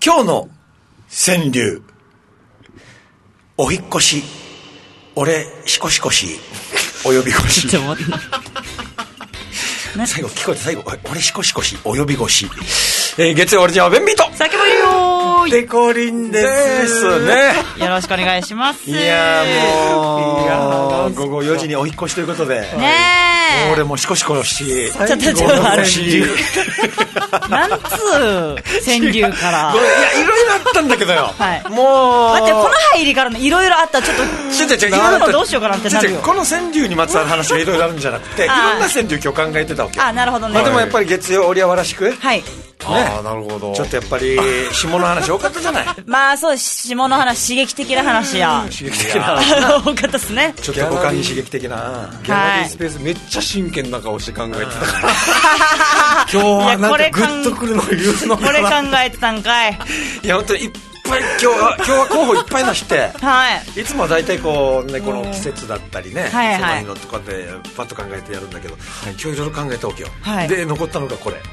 今日の川柳、お引っ越し、俺しこしこしお呼び越し。 ちょっと待って。 最後聞こえた、最後俺しこしこしお呼び越し。月曜オリジナルベンビート酒もいるよーい。 デコリンですね。 よろしくお願いします。 いやもう午後4時にお引っ越しということでねえ、 俺もしこしこしちょっと待って、なんつう川柳からいやいろいろあったんだけどよ、 はい、 もう待って、この入りからのいろいろあったらちょっと今のどうしようかなってなるよ。 この川柳にまつわる話がいろいろあるんじゃなくていろんな川柳今日考えてたわけよ。 あ、なるほどね。 でもやっぱり月曜オリアワらしく、 はい、 ああ、なるほど。 ちょっとやっぱり下の話多かったじゃない。 まあそう、下の話、刺激的な話や刺激的な話多かったですね。 ちょっと五感に刺激的なギャラリースペースめっちゃ真剣な顔して考えてたから今日はなんかグッとくるの言うのかな。 これ考えてたんかい。 いや本当にいっぱい今日は候補いっぱいなして、 はい、 いつもは大体こうね、この季節だったりね、 はいはい、 その日のとかでパッと考えてやるんだけど、今日いろいろ考えたわけよ、 はい、 で残ったのがこれ。い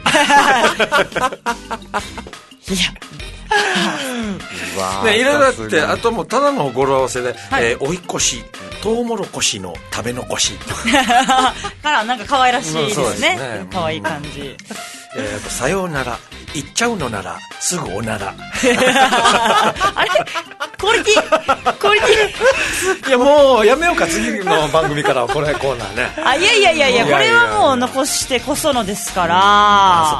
やね、いろいろあって、あともうただの語呂合わせで、はい、お引っ越し、トウモロコシの食べ残しからなんか可愛らしいですね、 ね、 可愛い感じ。 さようなら行っちゃうのならすぐおなら。 あれクオリティいやもうやめようか、次の番組からはこれコーナーね。 あ、いやこれはもう残してこそのですから。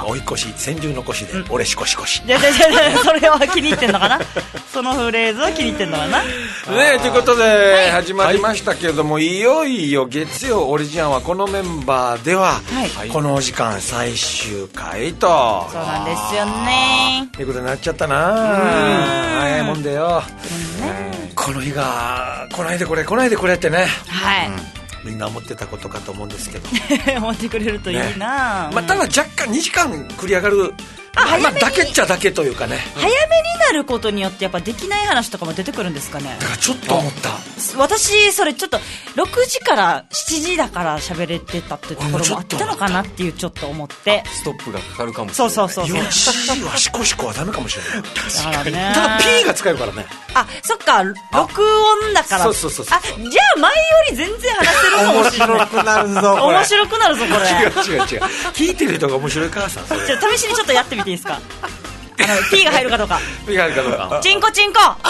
そうか、お引っ越し、川柳残しで、俺しこしこし。 いやそれは気に入ってんのかな。そのフレーズは気に入ってんのかな。 ねえ、ということで始まりましたけれども、はい、いよいよ月曜オリジナルはこのメンバーでは、はい、このお時間最終回と。 そうなんですよね。 ということになっちゃったな。早いもんでよ。この日が来ないでこれってね、はい、みんな思ってたことかと思うんですけど思ってくれるといいな、ね。 まあ、ただ若干2時間繰り上がる、まあ、だけっちゃだけというかね、 早めになることによってやっぱできない話とかも出てくるんですかね。 だからちょっと思った。 私それちょっと6時から7時だから喋れてたってところもあったのかなっていう、ちょっと思って。 ストップがかかるかもしれない。 そう 4時はシコシコはダメかもしれない。 確かにね。 ただ P が使えるからね。 あ、そっか、録音だから。 そうあ、じゃあ前より全然話せるかもしれない。 面白くなるぞこれ。 面白くなるぞこれ。 違う聞いてる人が面白いからさ。 試しにちょっとやってみていいですか。P が入るかどうか。 P が入るかどうか。 チンコ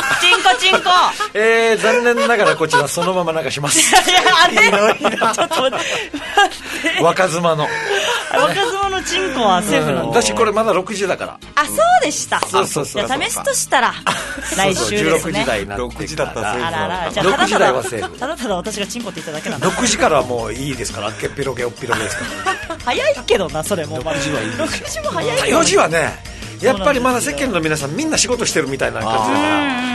残念ながらこちらそのまま流します。 いやあれちょっと待って若妻のチンコはセーフなんだ。 私これまだ6時だから。 あ、そうでした。 そうじゃあ試すとしたら来週ですね。 16時台になって 6時だったらセーフ。 あらじゃあ 6時台はセーフ。 ただ私がチンコって言っただけなんだ。 6時からはもういいですから、あっけっぴろげおっぴろげですから。 早いけどな、それも。 6時はいいですよ。 6時も早いけど。 4時はね、やっぱりまだ世間の皆さんみんな仕事してるみたいな感じだから、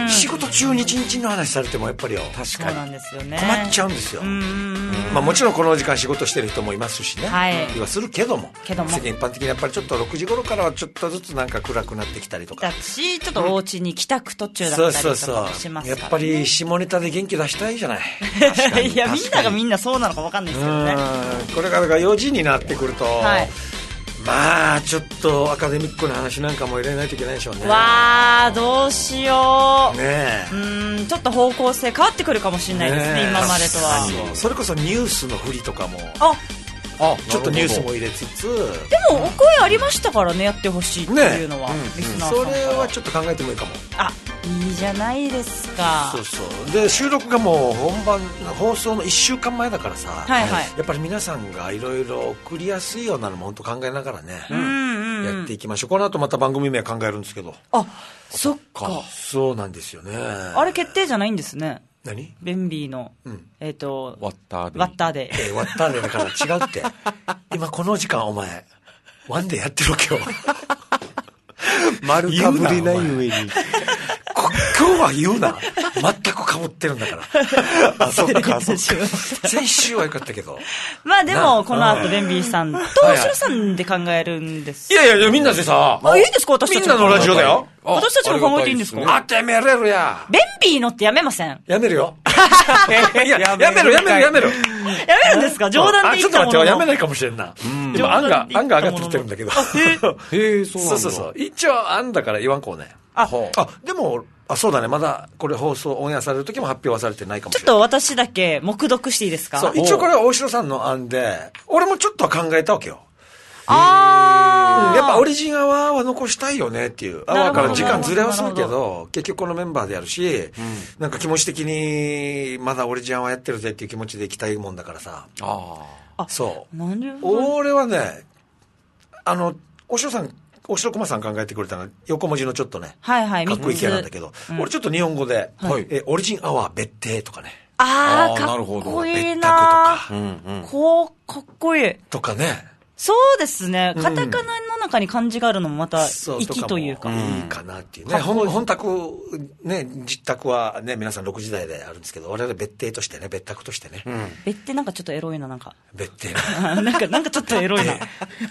仕事中にチンチンの話されてもやっぱりよ、 確かにそうなんですよね、 困っちゃうんですよ。まあ、もちろんこの時間仕事してる人もいますしね、はい、言わするけども世間一般的にやっぱりちょっと6時頃からはちょっとずつなんか暗くなってきたりとか、 私ちょっとお家に帰宅途中だったりとかもしますからね。 やっぱり下ネタで元気出したいじゃない。 いや、みんながみんなそうなのか分かんないですけどね。 これからが4時になってくると、はい、まあちょっとアカデミックな話なんかも入れないといけないでしょうね。 わあ、どうしようね。 ちょっと方向性変わってくるかもしれないですね、今までとは。 それこそニュースの振りとかもちょっとニュースも入れつつ、 でもお声ありましたからね、やってほしいっていうのは、リスナーさんから。 それはちょっと考えてもいいかも。 あ、いいじゃないですか。 そうで、収録がもう本番放送の1週間前だからさ、はいはい、やっぱり皆さんがいろいろ送りやすいようなのも本当考えながらね、やっていきましょう。この後また番組名考えるんですけど。 あ、そっか。 そうなんですよね。 あれ決定じゃないんですね。 何？ ベンビーの、 ワッターデー。 ワッターデー。 ワッターデーだから違うって。今この時間お前ワンデーやってろ今日。 丸かぶりない上に。 今日は言うな。全く被ってるんだから。あ、そっか。先週は良かったけど。 まあでもこの後ベンビーさんと後ろさんで考えるんです。 いやみんなでさ。 いいですか、私たち。 みんなのラジオだよ。 私たちも考えていいんですか？ あってやめれるや。 ベンビーのってやめません？ やめるよ。いや、やめる。 やめるんですか？冗談で言ったものの。 ちょっと待ってよ、やめないかもしれんな。でも案が上がってきてるんだけど。 へえ、そうなんだ。 そう。一応案だから言わんこうね。 でも、そうだね。まだ、これ放送、オンエアされる時も発表はされてないかもしれない。 ちょっと私だけ、目読していいですか？ そう、一応これは大城さんの案で、俺もちょっとは考えたわけよ。やっぱオリジンアワーは残したいよねっていう。アワーから時間ずれはするけど、結局このメンバーでやるし、なんか気持ち的に、まだオリジンアワーやってるぜっていう気持ちで行きたいもんだからさ。そう。俺はね、大城駒さん考えてくれたのは横文字のちょっとね、かっこいい系なんだけど、俺ちょっと日本語で、オリジンアワー別邸とかね。 かっこいいな。かっこいい。 とかね。 そうですね。カタカナの中に漢字があるのもまた粋というか。 いいかなっていうね。本宅、ね、実宅はね、皆さん6時台であるんですけど、我々別邸としてね、別宅としてね。 別邸なんかちょっとエロいな、なんか。 別邸なんかちょっとエロいな。や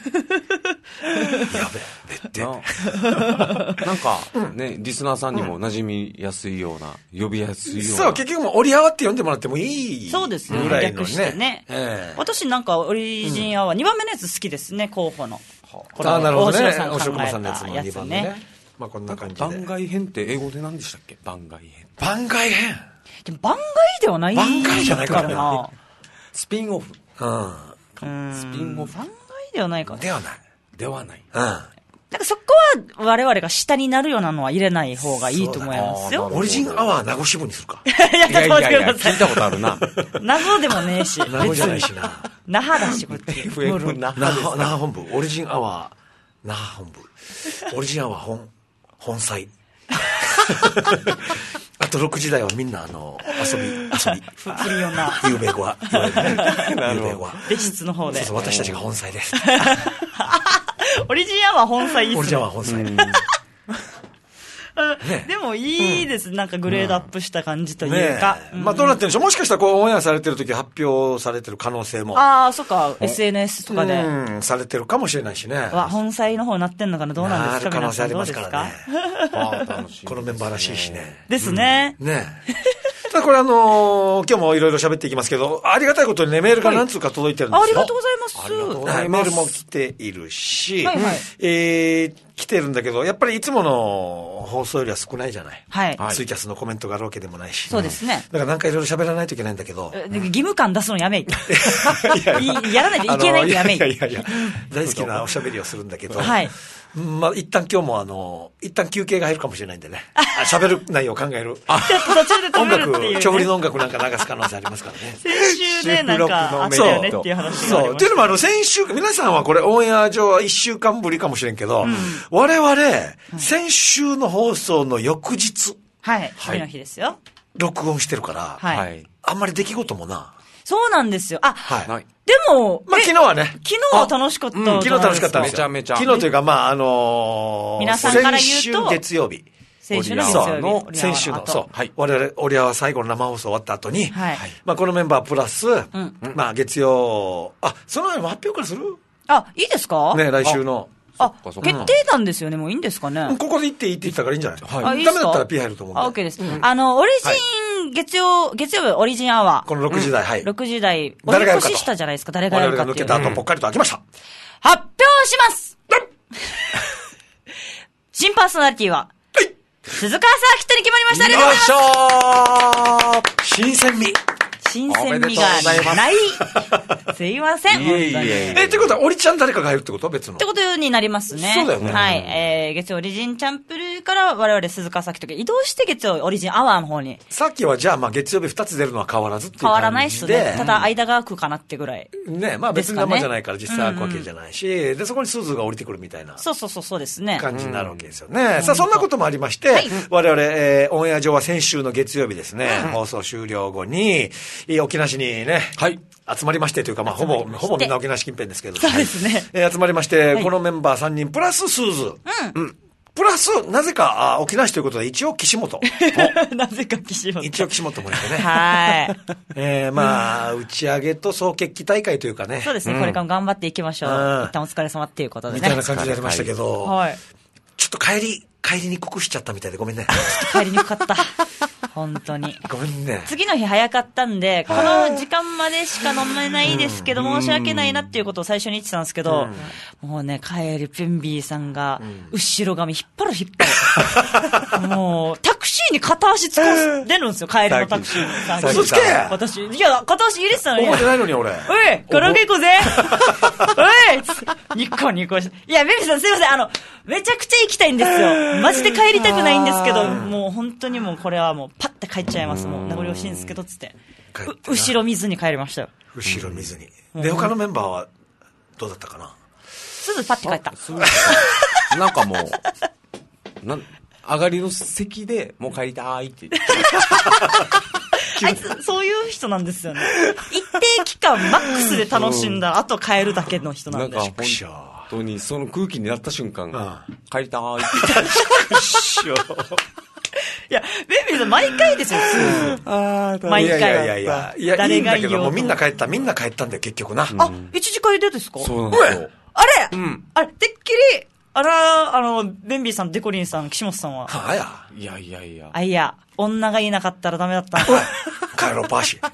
べ、別邸。 なんか、ね、リスナーさんにも馴染みやすいような、呼びやすいような。 そう、結局もうオリアワって呼んでもらってもいい。 そうですね。 ぐらいの略してね。私なんかオリジンアワー2番目のやつ好きですね、候補の。 なるほどね。 大城さんのやつの2番目ね。まあこんな感じで。 番外編って英語で何でしたっけ？番外編。 番外編。 でも番外ではない番外じゃないからな。スピンオフ。 スピンオフ。番外ではないか。 ではない。 なんかそこは我々が下になるようなのは入れない方がいいと思いますよ。 オリジンアワー名護支部にするか。 いや聞いたことあるな。 名護でもねえし。 名護じゃないしな。 那覇だし、こっち。 那覇本部。オリジンアワー、那覇本部。オリジンアワー本妻。あと6時台はみんな遊び。 不利よな。 ゆうべ語は。 なるほど。 別室の方で。 そう、私たちが本妻です。 オリジンアワー本妻いいっすね。 オリジンアワー本妻。 でもいいです、なんかグレードアップした感じというか。 まあどうなってるんでしょう。もしかしたらこうオンエアされてる時発表されてる可能性も。 そっか、SNS とかで。 されてるかもしれないしね。 本妻の方になってんのかな、どうなんですか？ 可能性ありますからね。 楽しい。 このメンバーらしいしね。 ですね。 ただこれ今日もいろいろ喋っていきますけど、ありがたいことにね、メールが何通か届いてるんですよ。 ありがとうございます。 メールも来ているし、来てるんだけど、やっぱりいつもの放送よりは少ないじゃない。ツイキャスのコメントがあるわけでもないし。 そうですね。 だからなんかいろいろ喋らないといけないんだけど。 義務感出すのやめい。やらないといけないとやめい。 いや、大好きなおしゃべりをするんだけど。まあ、一旦今日も一旦休憩が入るかもしれないんでね。喋る内容を考える。音楽、長振りの音楽なんか流す可能性ありますからね。 先週ね、なんかあったよねっていう話がありました。 そう。っていうのも先週、皆さんはこれオンエア上は1週間ぶりかもしれんけど、我々、先週の放送の翌日。 次の日ですよ。 録音してるから、あんまり出来事もな。 そうなんですよ。でも、 まあ、昨日はね。 昨日は楽しかった。 昨日楽しかったんですよ。 めちゃめちゃ。 昨日というか、まあ、 皆さんから言うと、 先週月曜日。 先週の月曜日。 先週の、そう。我々、オリアは最後の生放送終わった後に、まあ、このメンバープラス、まあ、月曜、その前も発表からする？ いいですか？ ね、来週の。 決定なんですよね。もういいんですかね。 ここで言っていいって言ったからいいんじゃない？ダメだったら P 入ると思うんで。 OK です。オリジン、月曜日オリジンアワー。 この6時台、 6時台。誰がやるか。お引越ししたじゃないですか。誰がやるか。 我々が抜けた後、ぽっかりと開きました。 発表します新パーソナリティは、鈴川サーキットに決まりました。ありがとうございます。 新鮮味。 新鮮味がない。すいません。 ってことは、オリちゃん誰かが入るってこと別の。 ってことになりますね。 そうだよね。 月曜オリジンチャンプルーから我々鈴川さきと移動して月曜オリジンアワーの方に。 さっきはじゃあ、まあ月曜日2つ出るのは変わらずっていう感じで。 変わらないっすね。ただ間が空くかなってぐらい。 ね、まあ別に生じゃないから実際空くわけじゃないし、で、そこにスーズが降りてくるみたいな。 そうですね。 感じになるわけですよね。さあ、そんなこともありまして、我々、オンエア上は先週の月曜日ですね、放送終了後に、沖縄市にね、集まりましてというか、まあ、ほぼみんな沖縄市近辺ですけど、 そうですね。 集まりまして、このメンバー3人、プラススーズ。プラス、なぜか、沖縄市ということで、一応岸本。 なぜか岸本。 一応岸本もいてね。まあ、打ち上げと総決起大会というかね。 そうですね、これからも頑張っていきましょう。一旦お疲れ様っていうことでね。 みたいな感じでやりましたけど、ちょっと帰りにくくしちゃったみたいでごめんね。 帰りにくかった。 本当に。 ごめんね。 次の日早かったんで、この時間までしか飲めないですけど、申し訳ないなっていうことを最初に言ってたんですけど、もうね、帰り、ベンビーさんが、後ろ髪引っ張る。もう、タクシーに片足突っ込んでるんですよ、帰りのタクシーに。 嘘つけ私、いや、片足入れてたのに。 覚えてないのに、俺。 おい、カラオケ行こうぜおいニコニコして。いや、ベンビーさんすいません、めちゃくちゃ行きたいんですよ。マジで帰りたくないんですけど、もう本当にもうこれはもうパッて帰っちゃいます。もう名残惜しいんですけど、つって。後ろ見ずに帰りましたよ。 後ろ見ずに。で、他のメンバーはどうだったかな？ すぐパッて帰った。 なんかもう、上がりの席でもう帰りたいって言って。 あいつ、そういう人なんですよね。一定期間マックスで楽しんだ後帰るだけの人なんで。 なんか本当にその空気になった瞬間、帰りたーいって言って。 いや、ベンビーさん毎回ですよ、毎回。 いや、誰がいいよ。みんな帰ったんだよ、結局な。 あ、一時会でですか？ そうなんですよ。 あれてっきり、ベンビーさん、デコリンさん、岸本さんは。 いや。 いや、女がいなかったらダメだった。 帰ろう、パーシ。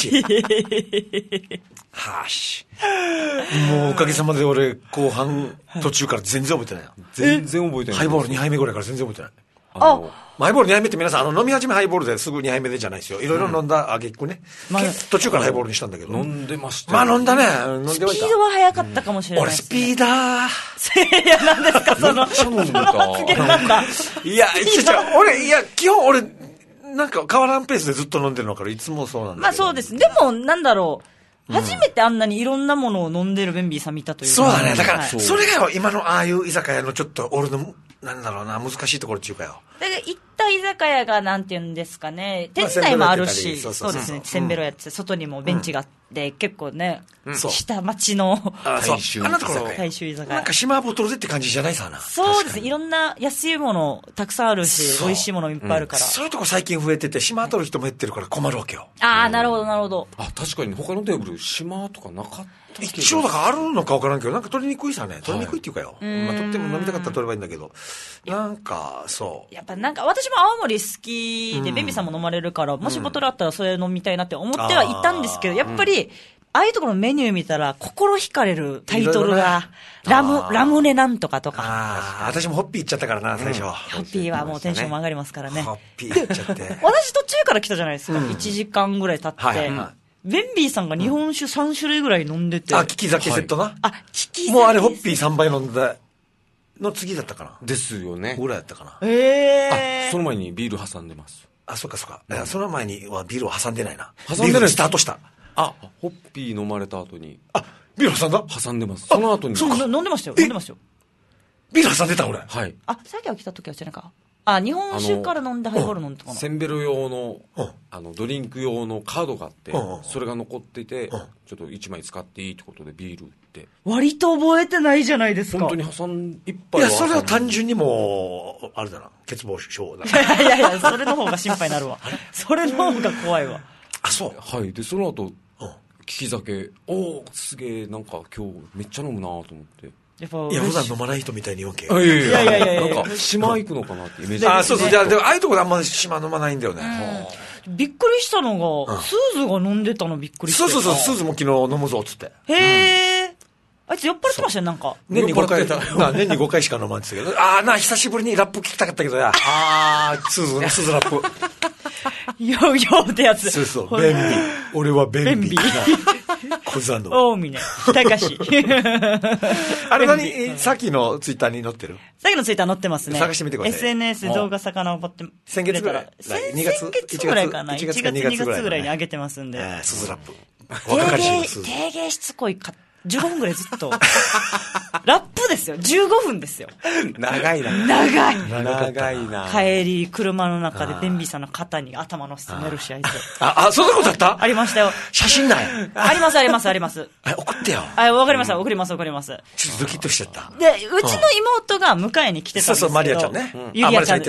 はし。もうおかげさまで俺、後半、途中から全然覚えてないよ。 全然覚えてない。 ハイボール2杯目ぐらいから全然覚えてない。ハイボール2杯目って皆さん、飲み始めハイボールですぐ2杯目でじゃないですよ。いろいろ飲んだあげっこね。途中からハイボールにしたんだけど。 飲んでました。 まあ飲んだね。 スピードは速かったかもしれない。 俺スピーダー。 いや、なんですか、その発言なんだ。 基本俺、なんか変わらんペースでずっと飲んでるのからいつもそうなんだけど。 まあそうです。でも、なんだろう。初めてあんなにいろんなものを飲んでるベンビーさん見たというか。 そうだね。だから、それがよ、今のああいう居酒屋のちょっと俺の、なんだろうな、難しいところっていうかよ。 だから行った居酒屋がなんていうんですかね、店内もあるし、そうですね、せんべろやって、外にもベンチがあって、結構ね、下町の大衆居酒屋。 なんか島ボトルでって感じじゃないさな。 そうですね、いろんな安いものたくさんあるし、美味しいものいっぱいあるから。 そういうとこ最近増えてて、島取る人も減ってるから困るわけよ。 ああ、なるほど、なるほど。 確かに他のテーブル、島とかなかった。 一応だからあるのか分からんけど、なんか取りにくいさね。取りにくいっていうかよ。まあ取っても飲みたかったら取ればいいんだけど。なんか、そう。 やっぱなんか私も青森好きで、ベンビーさんも飲まれるから、もしボトルあったらそれ飲みたいなって思ってはいたんですけど、やっぱり、ああいうところのメニュー見たら、心惹かれるタイトルが、ラムネなんとかとか。 私もホッピー行っちゃったからな、最初。 ホッピーはもうテンションも上がりますからね。 ホッピー行っちゃって。 私途中から来たじゃないですか。1時間ぐらい経って。ベンビーさんが日本酒3種類ぐらい飲んでて。 利き酒セットな。 利き酒。 もうあれホッピー3杯飲んだの次だったかな。 ですよね。 ぐらいだったかな。 その前にビール挟んでます。 そっかそっか。その前にはビールを挟んでないな。 挟んでない。 スタートした。 ホッピー飲まれた後に。 ビール挟んだ？ 挟んでます。その後に。 飲んでましたよ。飲んでましたよ。 ビール挟んでた俺。 はい。 さっきは来た時はしてないか。日本酒から飲んでハイボール飲んだかな。 せんべろ用の、ドリンク用のカードがあって、それが残っていて、ちょっと1枚使っていいってことでビールって。 割と覚えてないじゃないですか。 本当に挟ん、一杯は。 いや、それは単純にもう、あれだな、欠乏症だ。 いや、それの方が心配になるわ。それの方が怖いわ。 そう。 はい。で、その後、利き酒、すげえ、なんか今日めっちゃ飲むなと思って。 いや、普段飲まない人みたいに言うわけ。 いや、なんか、島行くのかなってイメージ。 そう。じゃあ、でも、ああいうとこであんま島飲まないんだよね。 びっくりしたのが、スーズが飲んでたのびっくりした。 そう、スーズも昨日飲むぞ、つって。 へー。あいつ酔っ払ってましたよ、なんか。 年に5回しか飲まんですけど。久しぶりにラップ聞きたかったけどや。スーズラップ。 よってやつ。 そう、便利。俺は便利。小座の。 大峰。高し。 あれ何さっきのツイッターに載ってる？ さっきのツイッター載ってますね。 探してみてください。 SNS 動画遡って先月ぐらい。 先月ぐらいかな。1月2月ぐらいに上げてますんで。 スーズラップ。若かりしのスーズ。 定芸しつこい15分ぐらいずっと。ラップですよ。15分ですよ。 長いな。 長いな。帰り、車の中でベンビーさんの肩に頭乗せて寝るし、あいつ。 そんなことあった？ ありましたよ。 写真ない？ あります。 送ってよ。 わかりました。送ります。 ちょっとドキッとしちゃった。 で、うちの妹が迎えに来てたんですけど。 そう、マリアちゃんね。 ユリアちゃん。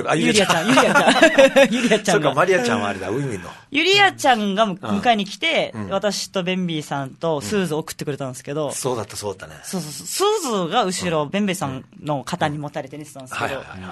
そうか、マリアちゃんはあれだ、ウィンウィンの。 ユリアちゃんが迎えに来て、私とベンビーさんとスーズを送ってくれたんですけど、 そうだったね。 そう。スーズが後ろ、ベンベさんの肩に持たれて寝てたんですけど、あいつ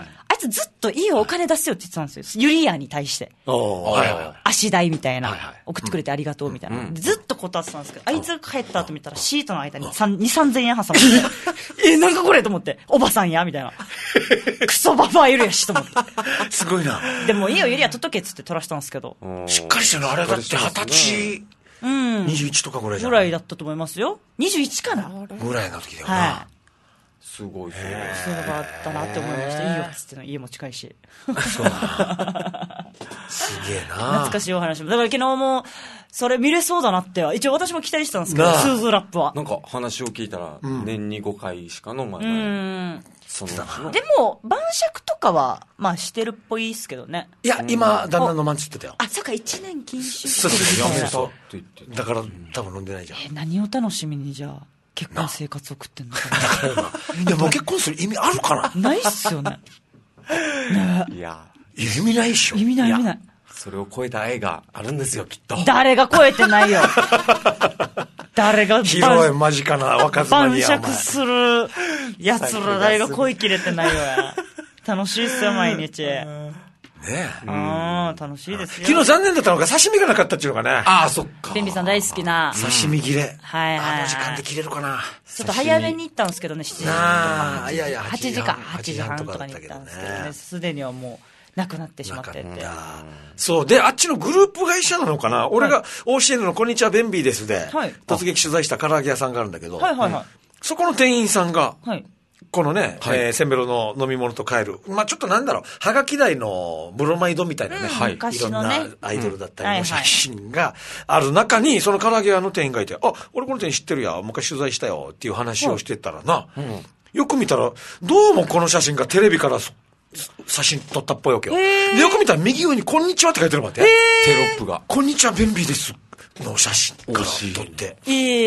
ずずっといいよお金出すよって言ってたんですよ。ユリアに対して。足代みたいな。送ってくれてありがとうみたいな。ずっと断ってたんですけど、あいつが帰った後見たらシートの間に2、3000円挟まってなんかこれと思って、おばさんやみたいな。クソババアいるやしと思って。 すごいな。 でもいいよユリア取っとけっつって取らしたんですけど。 しっかりしてるのあれだって20歳。21とかぐらいじゃん。 ぐらいだったと思いますよ。21かなぐらいの時だよな。 すごいそうだったなって思いました。いいよっつっての家も近いし。 そうだ。すげえな。 懐かしいお話も。だから昨日もそれ見れそうだなって一応私も期待してたんですけど、スーズーラップは。 なんか話を聞いたら年に5回しか飲まない。そんな。 でも晩酌とかはまあしてるっぽいですけどね。 いや今旦那飲まんつってたよ。 あ、そっか1年禁酒。 そうやめたって言って。だから多分飲んでないじゃん。 何を楽しみにじゃあ。結婚生活送ってんのかな。いやもう結婚する意味あるかな。 ないっすよね。 いや意味ないっしょ。 意味ない意味ない。 それを超えた愛があるんですよきっと。 誰が超えてないよ。誰が広い間近な若妻に晩酌するやつら誰が恋切れてないよや。楽しいっすよ毎日。 ねえ。 楽しいですよ。 昨日残念だったのが刺身がなかったっていうのがね。 ああ、そっか。 ベンビーさん大好きな。 刺身切れ。 はいはい。 あの時間で切れるかな。 ちょっと早めに行ったんですけどね、7時。 ああ、いやいや、 8時か。8時半とかに行ったんですけどね。すでにはもう、なくなってしまってて。 そう。で、あっちのグループ会社なのかな。俺が OCN のこんにちはベンビーですで、突撃取材した唐揚げ屋さんがあるんだけど、そこの店員さんが、このね、せんべろの飲み物と帰る。まあちょっとなんだろう、はがき台のブロマイドみたいなね、いろんなアイドルだったりの写真がある中に、その唐揚げ屋の店員がいて、あ、俺この店員知ってるや、昔取材したよっていう話をしてたらな、よく見たら、どうもこの写真がテレビから写真撮ったっぽいわけよ。で、よく見たら右上にこんにちはって書いてるわけ。テロップが。 こんにちは、ベンビーです。の写真から撮って。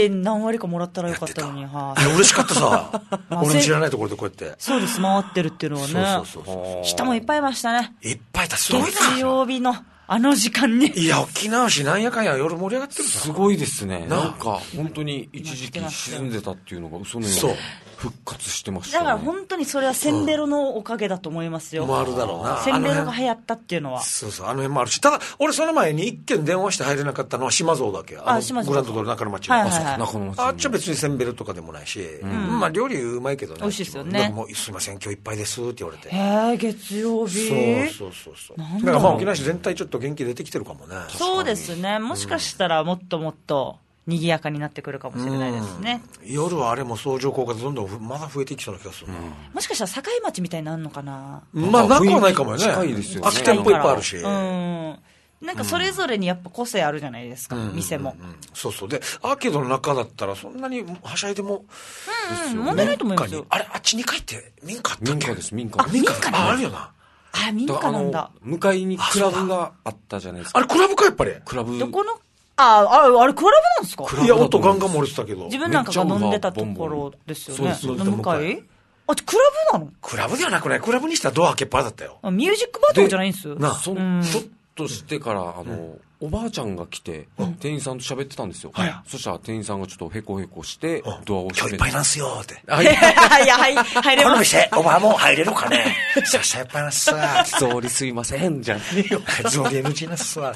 何割かもらったらよかったのに。 嬉しかったさ。俺の知らないところでこうやって。 そうです、回ってるっていうのはね。そう。人もいっぱいいましたね。 いっぱいいた、すごいな。 月曜日のあの時間に。 いや、沖縄市なんやかんや夜盛り上がってるすごいですね。なんか、本当に一時期沈んでたっていうのが嘘のように復活してましたね。 だから本当にそれはせんべろのおかげだと思いますよ。 もあるだろうな。 せんべろが流行ったっていうのは。 そうそう、あの辺もあるし。ただ、俺その前に一件電話して入れなかったのは島蔵だけ。 島蔵。 グランドドル中野町。 中野町。 あっちは別にせんべろとかでもないし。まあ料理うまいけどね。 美味しいですよね。 でもすいません、今日いっぱいですって言われて。 月曜日。 そう。だからまあ沖縄市全体ちょっと元気出てきてるかもね。 そうですね。もしかしたらもっともっと賑やかになってくるかもしれないですね。 夜はあれも相乗効果でどんどんまだ増えていきそうな気がするな。 もしかしたら境町みたいになるのかな。 まあなくはないかもよね。 近いですよね。 空き店舗いっぱいあるし。 なんかそれぞれにやっぱ個性あるじゃないですか、店も。 そうそう。で、アーケードの中だったらそんなにはしゃいでも。 問題ないと思いますよ。 あれ、あっち2階って民家あったっけ？ 民家です、民家。 民家あるよな。 あ、民家なんだ。 向かいにクラブがあったじゃないですか。 あれクラブかやっぱり。 クラブ。 どこのあれクラブなんですか？ いや、音ガンガン漏れてたけど。 自分なんかが飲んでたところですよね。 そう向かい？あ、クラブなの？ クラブではなくない。クラブにしたらドア開けっぱだったよ。 ミュージックバーとかじゃないんですよ。 ちょっとしてから、おばあちゃんが来て、店員さんと喋ってたんですよ。そしたら店員さんがちょっとヘコヘコして、ドアを閉めて。 今日いっぱいなんすよって。 いや、入れます。 この店、おばあも入れるかね。さっしゃいっぱいなんすわ。 草履すいません、じゃねえよ。 草履 NG なっすわ。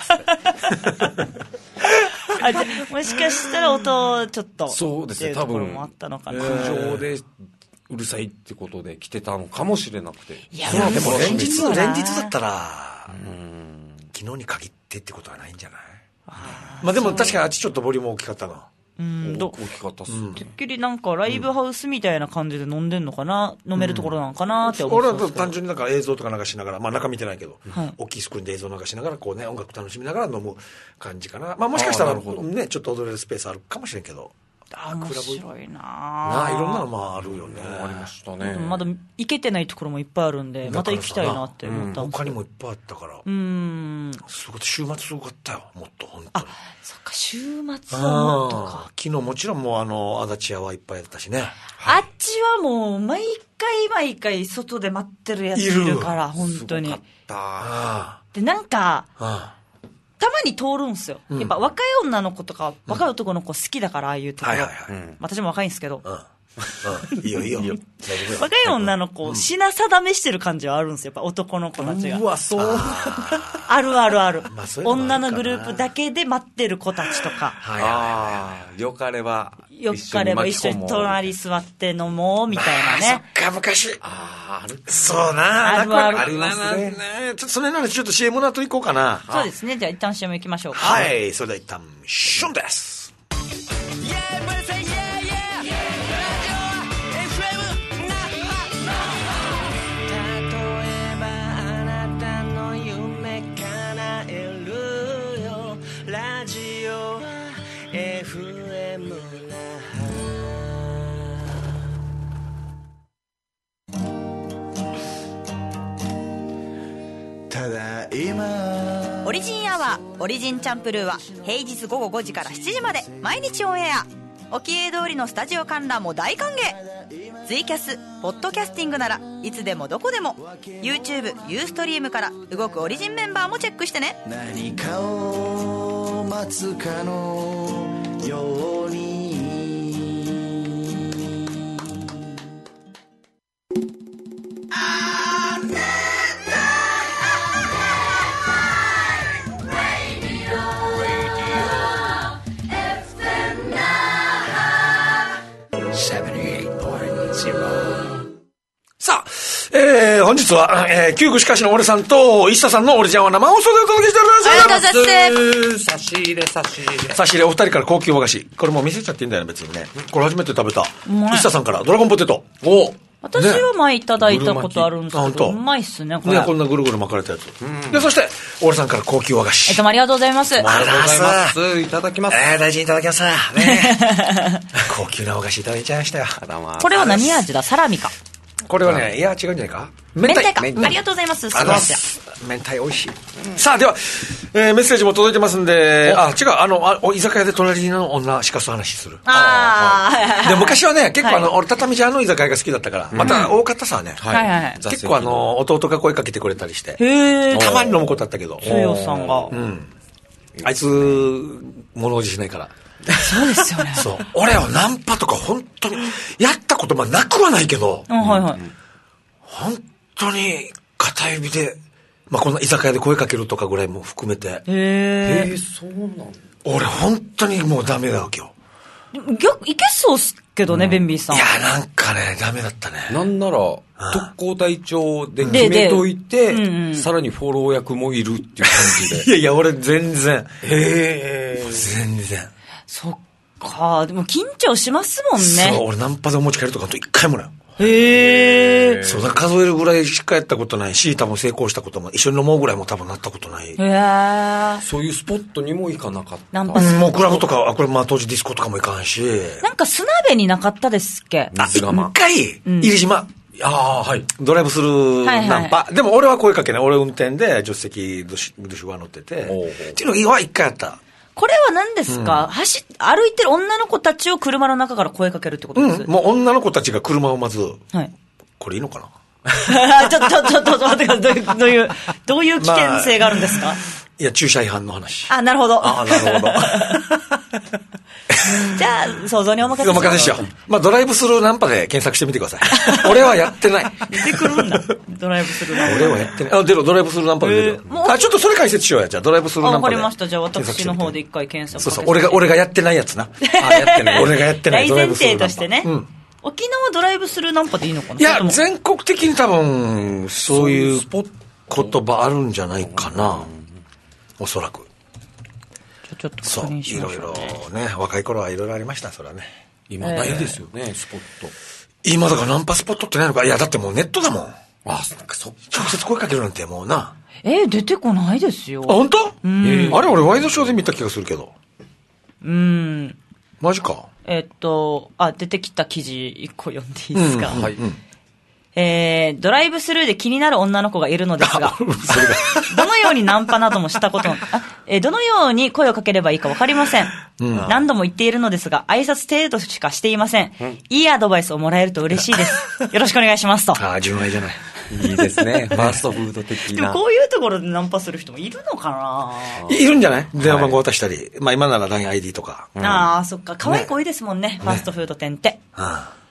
もしかしたら音ちょっと。 そうですね、多分。 もあったのかな。 苦情でうるさいってことで来てたのかもしれなくて。 いや、でも連日だったら、昨日に限ってってことはないんじゃない？まあでも確かにあっちちょっとボリューム大きかったな。 大きかったっす。 てっきりなんかライブハウスみたいな感じで飲んでんのかな、飲めるところなのかなって思ってたんですけど。 俺は単純になんか映像とか流しながら、まあ中見てないけど、大きいスクリーンで映像流しながらこうね、音楽楽しみながら飲む感じかな。まあもしかしたらね、ちょっと踊れるスペースあるかもしれんけど。 面白いな、 いろんなのもあるよね。 ありましたね。 まだ行けてないところもいっぱいあるんで、また行きたいなって思ったんですけど。 他にもいっぱいあったから。すごい、週末すごかったよ、もっと本当に。 そっか、週末はもっとか。 昨日もちろんもう足立屋はいっぱいだったしね。 あっちはもう毎回外で待ってるやついるから、本当に。で、なんか、たまに通るんすよ。やっぱ若い女の子とか、若い男の子好きだから、ああいうところ。私も若いんですけど、 いいよいいよ。 若い女の子、品定めしてる感じはあるんですよ。やっぱ男の子たちが。 うわ、そう。 あるあるある。 まあそういうのもあるかな。 女のグループだけで待ってる子たちとか。 よかれば一緒に隣座って飲もうみたいなね。 そっか、昔。 ある。 そうな。 ありますね。 ちょっとそれならちょっと CM の後行こうかな。 そうですね。じゃあ一旦 CM 行きましょうか。 はい。それでは一旦、シュンです。 オリジンアワーオリジンチャンプルーは平日午後5時から7時まで毎日オンエア。沖江通りのスタジオ観覧も大歓迎。ツイキャスポッドキャスティングならいつでもどこでも YouTube ユーストリームから動くオリジンメンバーもチェックしてね。 何かを待つかのようにさあ、本日は、旧串カシの俺さんと石田さんの俺ちゃんは生放送でお届けしております。 ありがとうございます。 差し入れ。 差し入れ、お二人から高級和菓子。これもう見せちゃっていいんだよね、別にね。これ初めて食べた。石田さんからドラゴンポテト。 私は前いただいたことあるんですけど、うまいっすね、これ。 ね、こんなぐるぐる巻かれたやつ。で、そして、俺さんから高級和菓子。 いつもありがとうございます。 ありがとうございます。いただきます。 大事にいただきます。ね高級な和菓子いただいちゃいましたよ。 これは何味だ？サラミか。 これはね、いや、違うんじゃないか？ 明太か。ありがとうございます。 明太美味しい。さあ、では、メッセージも届いてますんで、違う、居酒屋で隣の女しかす話する。で、昔はね、結構俺、畳ちゃんの居酒屋が好きだったから、また多かったさね。結構弟が声かけてくれたりして、たまに飲むことあったけど。 つよさんが。 あいつ、物おじしないから。 そうですよね。 そう。俺はナンパとか本当に、やったことまあなくはないけど、本当に片指で、まあこんな居酒屋で声かけるとかぐらいも含めて。 そうなんだ。 俺本当にもうダメだわけよ。 いけそうっすけどね、ベンビーさん。 いや、なんかね、ダメだったね。 なんなら、特攻隊長で決めといて、さらにフォロー役もいるっていう感じで。 いや、俺全然。全然。 そっか、でも緊張しますもんね。 そう、俺ナンパでお持ち帰るとか一回もない。そうだ、数えるぐらいしかやったことないし、多分成功したことも、一緒に飲もうぐらいも多分なったことない。 そういうスポットにも行かなかった。 もうクラブとか、これまあ当時ディスコとかも行かんし。 なんか砂辺になかったですっけ？ 一回、入島。ドライブするナンパ。でも俺は声かけない。俺運転で助手席、ドシュは乗ってて。っていうのは一回やった。 これは何ですか？歩いてる女の子たちを車の中から声かけるってことです？ もう女の子たちが車をまず、これいいのかな？ちょっと待ってください。どういう危険性があるんですか？ いや、駐車違反の話。 なるほど。じゃあ、想像にお任せしよう。 お任せしよう。まあ、ドライブスルーナンパで検索してみてください。俺はやってない。 出てくるんだ。ドライブスルーナンパ。 俺はやってない。ドライブスルーナンパで出るよ。ちょっとそれ解説しようや。じゃあ、ドライブスルーナンパで。 わかりました。じゃあ、私の方で一回検索。 そう。俺がやってないやつな。やってない。俺がやってない。 大前提としてね。沖縄ドライブスルーナンパでいいのかな？ いや、全国的に多分、そういう言葉あるんじゃないかな。おそらく。 ちょっと確認しましょう。 いろいろね、若い頃はいろいろありました、それはね。 今ないですよね、スポット。 今だからナンパスポットってないのか？いや、だってもうネットだもん。 なんか直接声かけるなんてもうな。 出てこないですよ。 本当？あれ俺ワイドショーで見た気がするけど。マジか。 出てきた記事一個読んでいいですか？ はい。 ドライブスルーで気になる女の子がいるのですが、どのようにナンパなどもしたことどのように声をかければいいか分かりません。何度も言っているのですが、挨拶程度しかしていません。いいアドバイスをもらえると嬉しいです。よろしくお願いしますと。 純愛じゃない。 いいですね。ファーストフード的な。 でもこういうところでナンパする人もいるのかな？ いるんじゃない？電話番号渡したり。まあ今なら LINE ID とか。 そっか。可愛い子多いですもんね。ファーストフード店って。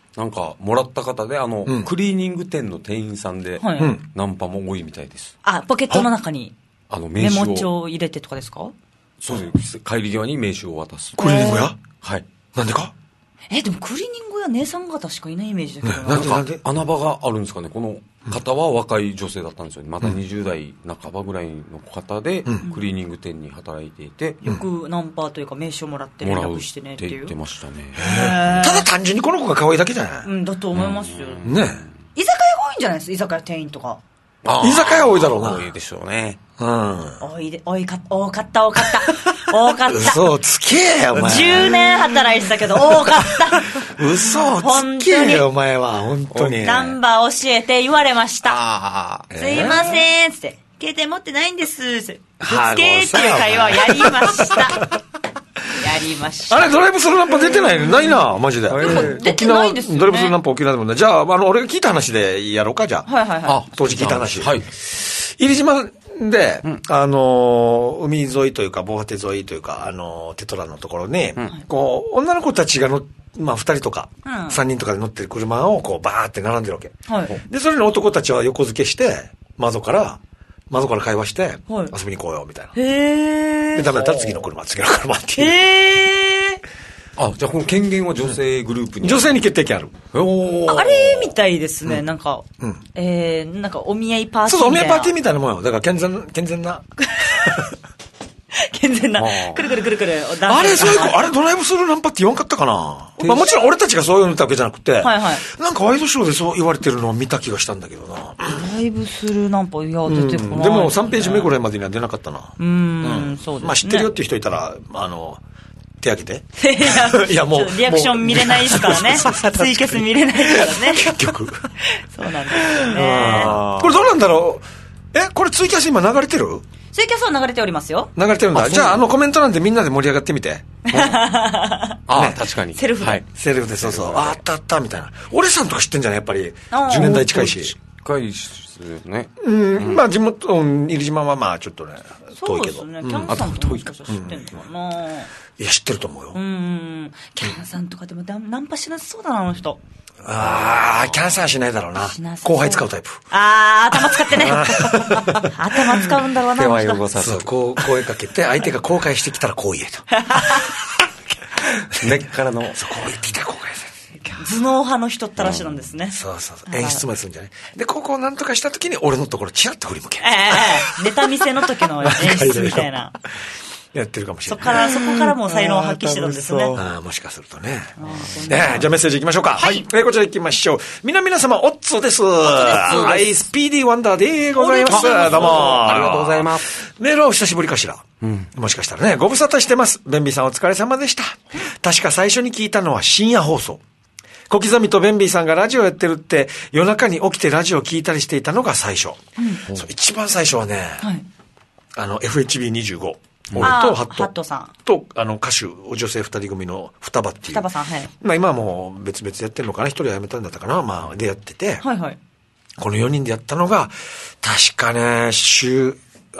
なんかもらった方でクリーニング店の店員さんで、ナンパも多いみたいです。 ポケットの中にメモ帳を入れてとかですか？ そうです。帰り際に名刺を渡す。 クリーニング屋？ はい。 なんでか？ でもクリーニング屋姉さん方しかいないイメージだけどなんで穴場があるんですかね。この方は若い女性だったんですよね。また20代半ばぐらいの方で、クリーニング店に働いていて、 よくナンパというか名刺をもらって連絡してねっていう。 言ってましたね。 ただ単純にこの子が可愛いだけじゃない？ だと思いますよ。 ね。 居酒屋が多いんじゃないですか？居酒屋店員とか。 居酒屋多いだろうな。 多いでしょうね。 多かった。 嘘をつけよ、お前。 10年働いてたけど、多かった。 嘘をつけよ、お前は、本当に。 ナンバー教えて言われました。すいません、つって。携帯持ってないんです。ぶつけっていう会話をやりました。あれ、ドライブスルーナンパ出てないの？ないな、マジで。 出てないですよね。 ドライブスルーナンパ沖縄でもない。じゃあ、俺が聞いた話でやろうか、じゃあ。 当時聞いた話。 はい。 入島で、海沿いというか、防波堤沿いというか、テトラのところに、こう、女の子たちが2人とか、3人とかで乗ってる車を、こう、バーって並んでるわけ。で、それに男たちは横付けして、窓から会話して、遊びに行こうよ、みたいな。で、ダメだったら次の車っていう。 じゃあこの権限は女性グループに女性に決定権ある。 あれみたいですね。なんかお見合いパーティーみたいな。 そう、お見合いパーティーみたいなもんよ。だから健全な。 健全な。くるくる。 あれドライブスルーナンパって言わんかったかな。もちろん俺たちがそういうの言ったわけじゃなくて、なんかワイドショーでそう言われてるのを見た気がしたんだけどな。 ドライブスルーナンパ、いや、出てこない。 でも3ページ目ぐらいまでには出なかったな。 そうですね。 まあ知ってるよっていう人いたら、手挙げて。 いや、もう。リアクション見れないですからね。ツイキャス見れないからね。 結局。 そうなんですよね。 これどうなんだろう？これツイキャス今流れてる？ ツイキャスは流れておりますよ。 流れてるんだ。じゃあコメント欄でみんなで盛り上がってみて。 確かに。 セルフで。 セルフで、そうそう。あったみたいな。俺さんとか知ってんじゃないやっぱり。10年代近いし。 近いですよね。 まあ地元、入島はまあちょっとね、遠いけど。 そうですね。キャンさんとかもしかしたら知ってんのかな。 いや、知ってると思うよ。 キャンさんとかでもナンパしなさそうだな、あの人。 キャンサーしないだろうな。後輩使うタイプ。 頭使ってね。頭使うんだろうな。 手は汚さず。 こう声かけて、相手が後悔してきたらこう言えと。 根っからの。 そう、こう言ってきたら後悔する。 頭脳派の人ったらしなんですね。 そう。演出までするんじゃない？で、ここをなんとかした時に俺のところチラッと振り向ける。 ネタ見せの時の演出みたいな。 やってるかもしれない。 そこからもう才能を発揮してたんですね。 もしかするとね。じゃあメッセージいきましょうか。はい。こちらいきましょう。皆様、オッツォです。はい、スピーディーワンダーでございます。どうも。 ありがとうございます。 メールはお久しぶりかしら。もしかしたらね、ご無沙汰してます。ベンビーさんお疲れ様でした。確か最初に聞いたのは深夜放送。小刻みとベンビーさんがラジオやってるって夜中に起きてラジオ聞いたりしていたのが最初。一番最初はね、FHB25。俺とハットさんと歌手女性2人組の双葉っていう。 双葉さん、はい。 まあ今はもう別々やってるのかな。一人は辞めたんだったかな。まあでやってて。 はいはい。 この4人でやったのが確かね深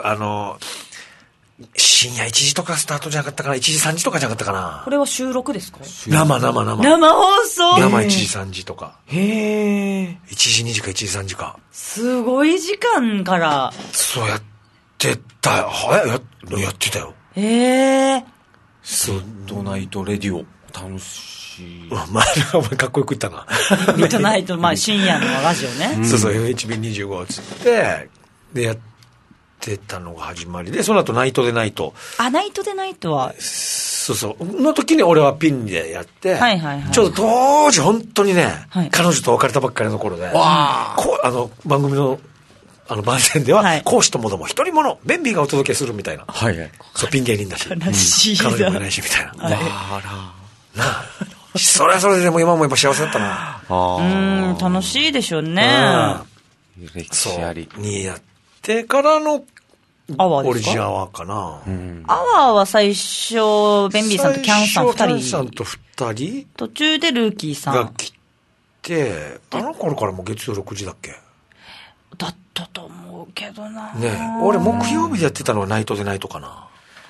夜1時とかスタートじゃなかったかな。1時3時とかじゃなかったかな。 これは収録ですか？ 生放送。 生1時3時とか。 へえ。 1時2時か1時3時か。 すごい時間から。 そうやってたよ。やってたよ。 ミッドナイトレディオ。楽しい。 まあ、お前かっこよく言ったな。 ミッドナイト、まあ深夜のラジオね。 そう、FHB25 つって、で、やってたのが始まりで、その後ナイトでナイト。 ナイトでナイトはそうの時に俺はピンでやって、ちょうど当時本当にね、彼女と別れたばっかりの頃で、番組の番宣では、講師ともども一人者、ベンビーがお届けするみたいな。そう、ピン芸人だし。 悲しいな。 彼女もいないし、みたいな。なあ。それはそれででも今もやっぱ幸せだったな。 楽しいでしょうね。 歴史あり。 にやってからの、オリジンアワーかな。 アワーは最初、ベンビーさんとキャンさん2人。 キャンさんと2人途中でルーキーさん。 が来て、あの頃からも月曜6時だっけ？ だったと思うけどな。 ね、俺木曜日でやってたのはナイトでナイトかな。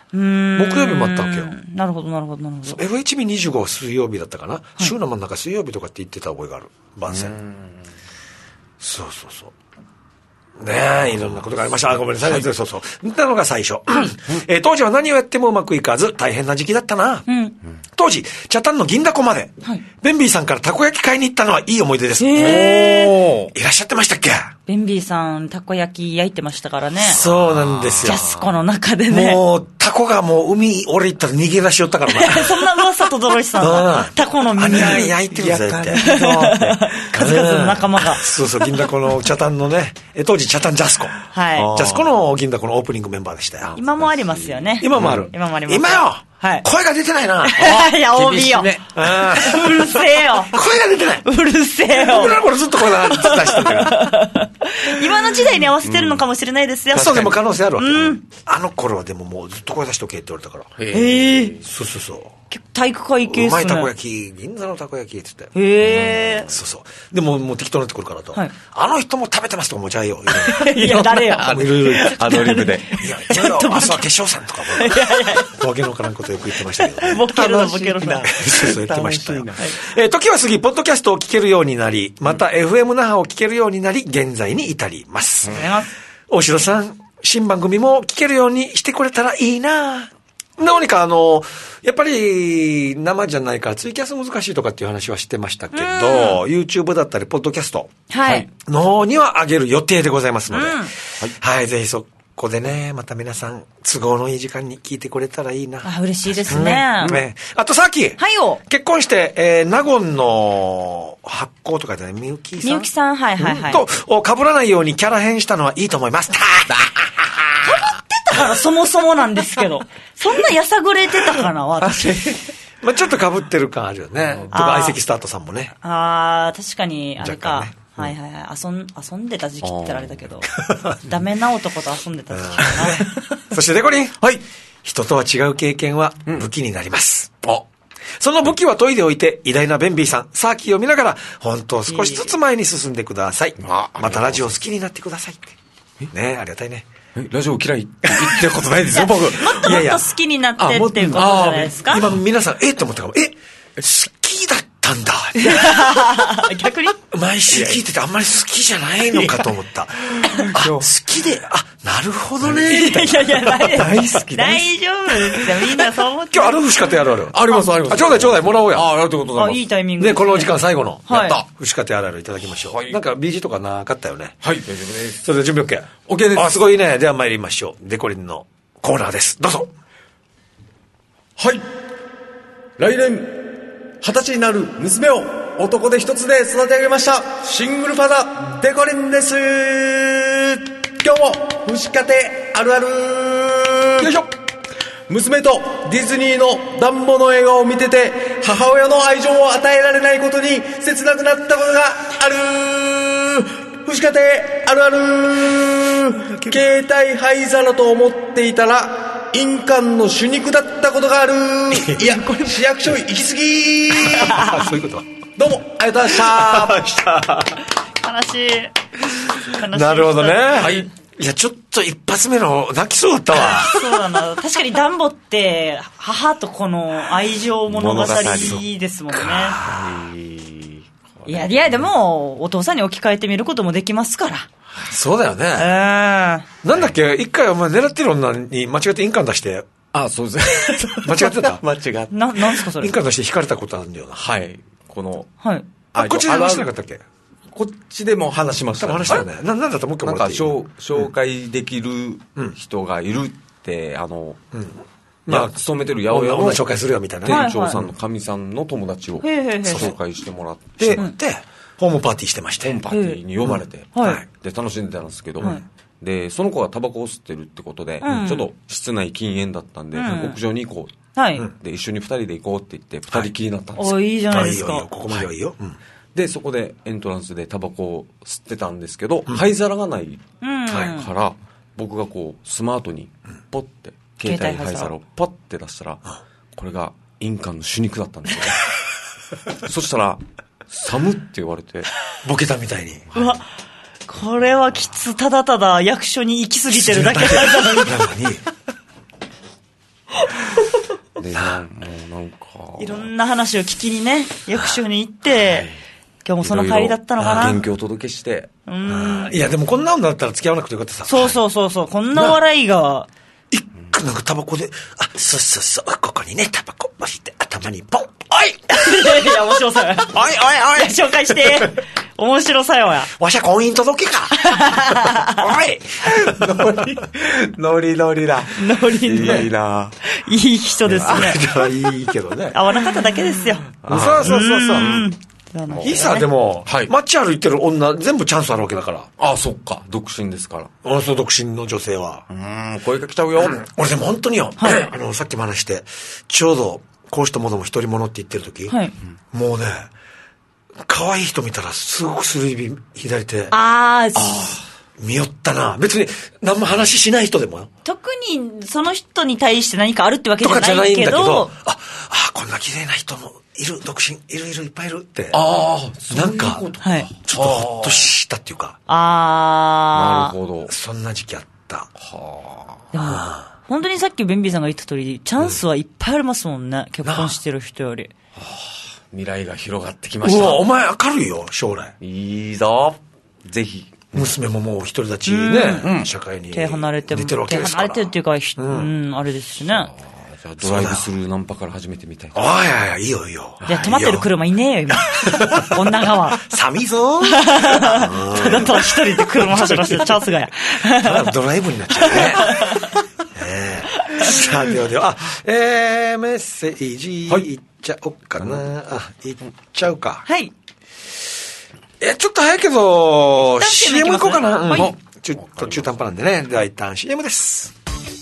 木曜日もあったわけよ。 なるほど、なるほど、なるほど。 FHB25 は水曜日だったかな、週の真ん中水曜日とかって言ってた覚えがある。番宣。そうそうそう。ねえ、いろんなことがありました。ごめんなさい。そうそう。なのが最初。当時は何をやってもうまくいかず、大変な時期だったな。当時、茶炭の銀だこまで、ベンビーさんからたこ焼き買いに行ったのはいい思い出です。いらっしゃってましたっけ？ ベンビーさん、たこ焼き焼いてましたからね。 そうなんですよ。 ジャスコの中でね。 もう、タコがもう海、俺行ったら逃げ出しよったからな。 そんな噂とドロイさんは、タコの耳に焼いてるぜって。 数々の仲間が。 そうそう、銀だこの茶炭のね、当時茶炭ジャスコ。 はい。 ジャスコの銀だこのオープニングメンバーでしたよ。 今もありますよね。 今もある。 今もあります。 今よ。 はい。 声が出てないな。 いや、OB よ。うるせえよ。 声が出てない。 うるせえよ。 俺らこれずっと声出してたから。 今の時代に合わせてるのかもしれないですよ。 そうでも可能性あるわけ。あの頃はでももうずっと声出しとけって言われたから。そうそうそう。 体育会系っすね。 うまいたこ焼き、銀座のたこ焼きって言って。そうそう。でももう適当になってくるからと。あの人も食べてますとかもちゃいよ。 いや、誰よ。 いろいろアドリブで。 いや、朝は化粧さんとかも。わけのわからんことよく言ってましたけど。 ボケるな、ボケるな。 そうそう言ってましたよ。時は過ぎ、ポッドキャストを聞けるようになり、また FM 那覇を聞けるようになり、現在に至ります。大城さん、新番組も聞けるようにしてくれたらいいな。どうにかやっぱり生じゃないからツイキャス難しいとかっていう話はしてましたけど、YouTube だったりポッドキャストの方には上げる予定でございますので、はい、ぜひそこでね、また皆さん都合のいい時間に聞いてくれたらいいな。 あ、嬉しいですね。 あとさっき、 はいよ。 結婚して、納言の発行とかでね、みゆきさん。 みゆきさん、はいはいはい。 と、被らないようにキャラ変したのはいいと思います。 だからそもそもなんですけど。そんなやさぐれてたかな、私。 まあちょっと被ってる感あるよね。とか、相席スタートさんもね。 ああ、確かに、あれか。はいはいはい。遊んでた時期って言ったらあれだけど。ダメな男と遊んでた時期かな。そしてデコリン。はい。人とは違う経験は武器になります。その武器は研いでおいて、偉大なベンビーさん、サーキーを見ながら、本当少しずつ前に進んでください。またラジオ好きになってくださいって。ね、ありがたいね。 ラジオ嫌いって言ったことないですよ、僕。 もっともっと好きになってっていうことじゃないですか。 今皆さん、って思ったかも。好きだったんだ。 逆に毎週聞いててあんまり好きじゃないのかと思った。好きで、なるほどね。 いやいや、 大好き。 大丈夫ですよ。みんなそう思って。 今日ある節家庭あるある。 ありますあります。 ちょうだいもらおうや。 ありがとうございます。 いいタイミング。 ね、この時間最後の。 やった。 節家庭あるあるいただきましょう。なんか BG とかなかったよね。 はい、大丈夫です。 それで準備 OK。 OK です。 すごいね。では参りましょう。デコリンのコーナーです。どうぞ。 はい。来年、20歳になる娘を男で一つで育て上げました。シングルファザー、デコリンです。今日も、節家庭あるある。 よいしょ。 娘とディズニーのダンボの映画を見てて、母親の愛情を与えられないことに切なくなったことがある。節家庭あるある。携帯灰皿と思っていたら、印鑑の主肉だったことがある。いや、市役所行き過ぎ。 そういうことは。 どうもありがとうございました。 悲しい。 なるほどね。 はい。 いや、ちょっと一発目の泣きそうだったわ。 そうだな。確かにダンボって、母と子の愛情物語ですもんね。いや、でも、お父さんに置き換えてみることもできますから。 そうだよね。なんだっけ、一回お前狙ってる女に間違って印鑑出して。 そうです。 間違ってた間違って。 なんすかそれ。 印鑑出して引かれたことあるんだよな。 はい。 はい。 こっちで話してなかったっけ？ こっちでも話しました。 話したよね。なんだったらもう一回もらっていい？ なんか紹介できる人がいるって、勤めてる八百屋の紹介するよみたいな店長さんのかみさんの友達を紹介してもらって、 ホームパーティーしてまして。 ホームパーティーに呼ばれて、で、楽しんでたんですけど、で、その子がタバコを吸ってるってことで、ちょっと室内禁煙だったんで、屋上に行こう。で、一緒に二人で行こうって言って、二人きりになったんですよ。 いいじゃないですか。 ここまではいいよ。 で、そこでエントランスでタバコを吸ってたんですけど、灰皿がないから、僕がこう、スマートに、ポッて、携帯灰皿をパッて出したら、これが印鑑の主肉だったんですよ。そしたら、寒って言われて。 ボケたみたいに。 うわ、これはただただ役所に行き過ぎてるだけだったのに。 で、もうなんか。 いろんな話を聞きにね、翌週に行って、今日もその帰りだったのかな。 元気をお届けして。 いや、でもこんなのだったら付き合わなくてよかったさ。 そう。こんな笑いが。 なんかタバコで、そう、ここにね、タバコ押して、頭にポン。おいいや、面白さよ。 おい。 紹介して。面白さよや。 わしゃ婚姻届けか。おいノリだ。いいな。 いい人ですね。 いいけどね。 合わなかっただけですよ。 そう。いいさ、でも、街歩いてる女、全部チャンスあるわけだから。 ああ、そっか。独身ですから。 そう、独身の女性は。 声が来ちゃうよ。 俺でも本当によ。さっきも話して、ちょうど、こうしたものも一人者って言ってる時、もうね、可愛い人見たらすごくする指左手。見よったな。別に何も話しない人でも。 特にその人に対して何かあるってわけじゃないけど。とかじゃないんだけど、 こんな綺麗な人もいる、独身いるいっぱいいるって。 なんか、 ちょっとほっとしたっていうか。 なるほど。 そんな時期あった。 でも本当にさっきベンビーさんが言った通り、チャンスはいっぱいありますもんね。結婚してる人より。 未来が広がってきました。 お前明るいよ、将来。 いいぞ。ぜひ。 娘ももう独り立ちね、社会に手離れて出てるわけですから。 手離れてるっていうか、あれですしね。 じゃあドライブスルーナンパから始めてみたい。 いいよ。 じゃあ止まってる車いねえよ、今。女側。 寒いぞただ一人で車走らせてチャンスがや。 ドライブになっちゃうね。さあ、では、メッセージ、いっちゃおうかな。いっちゃうか。 はい。 ちょっと早いけど、CM 行こうかな。ちょっと中途半端なんでね。では一旦 CM です。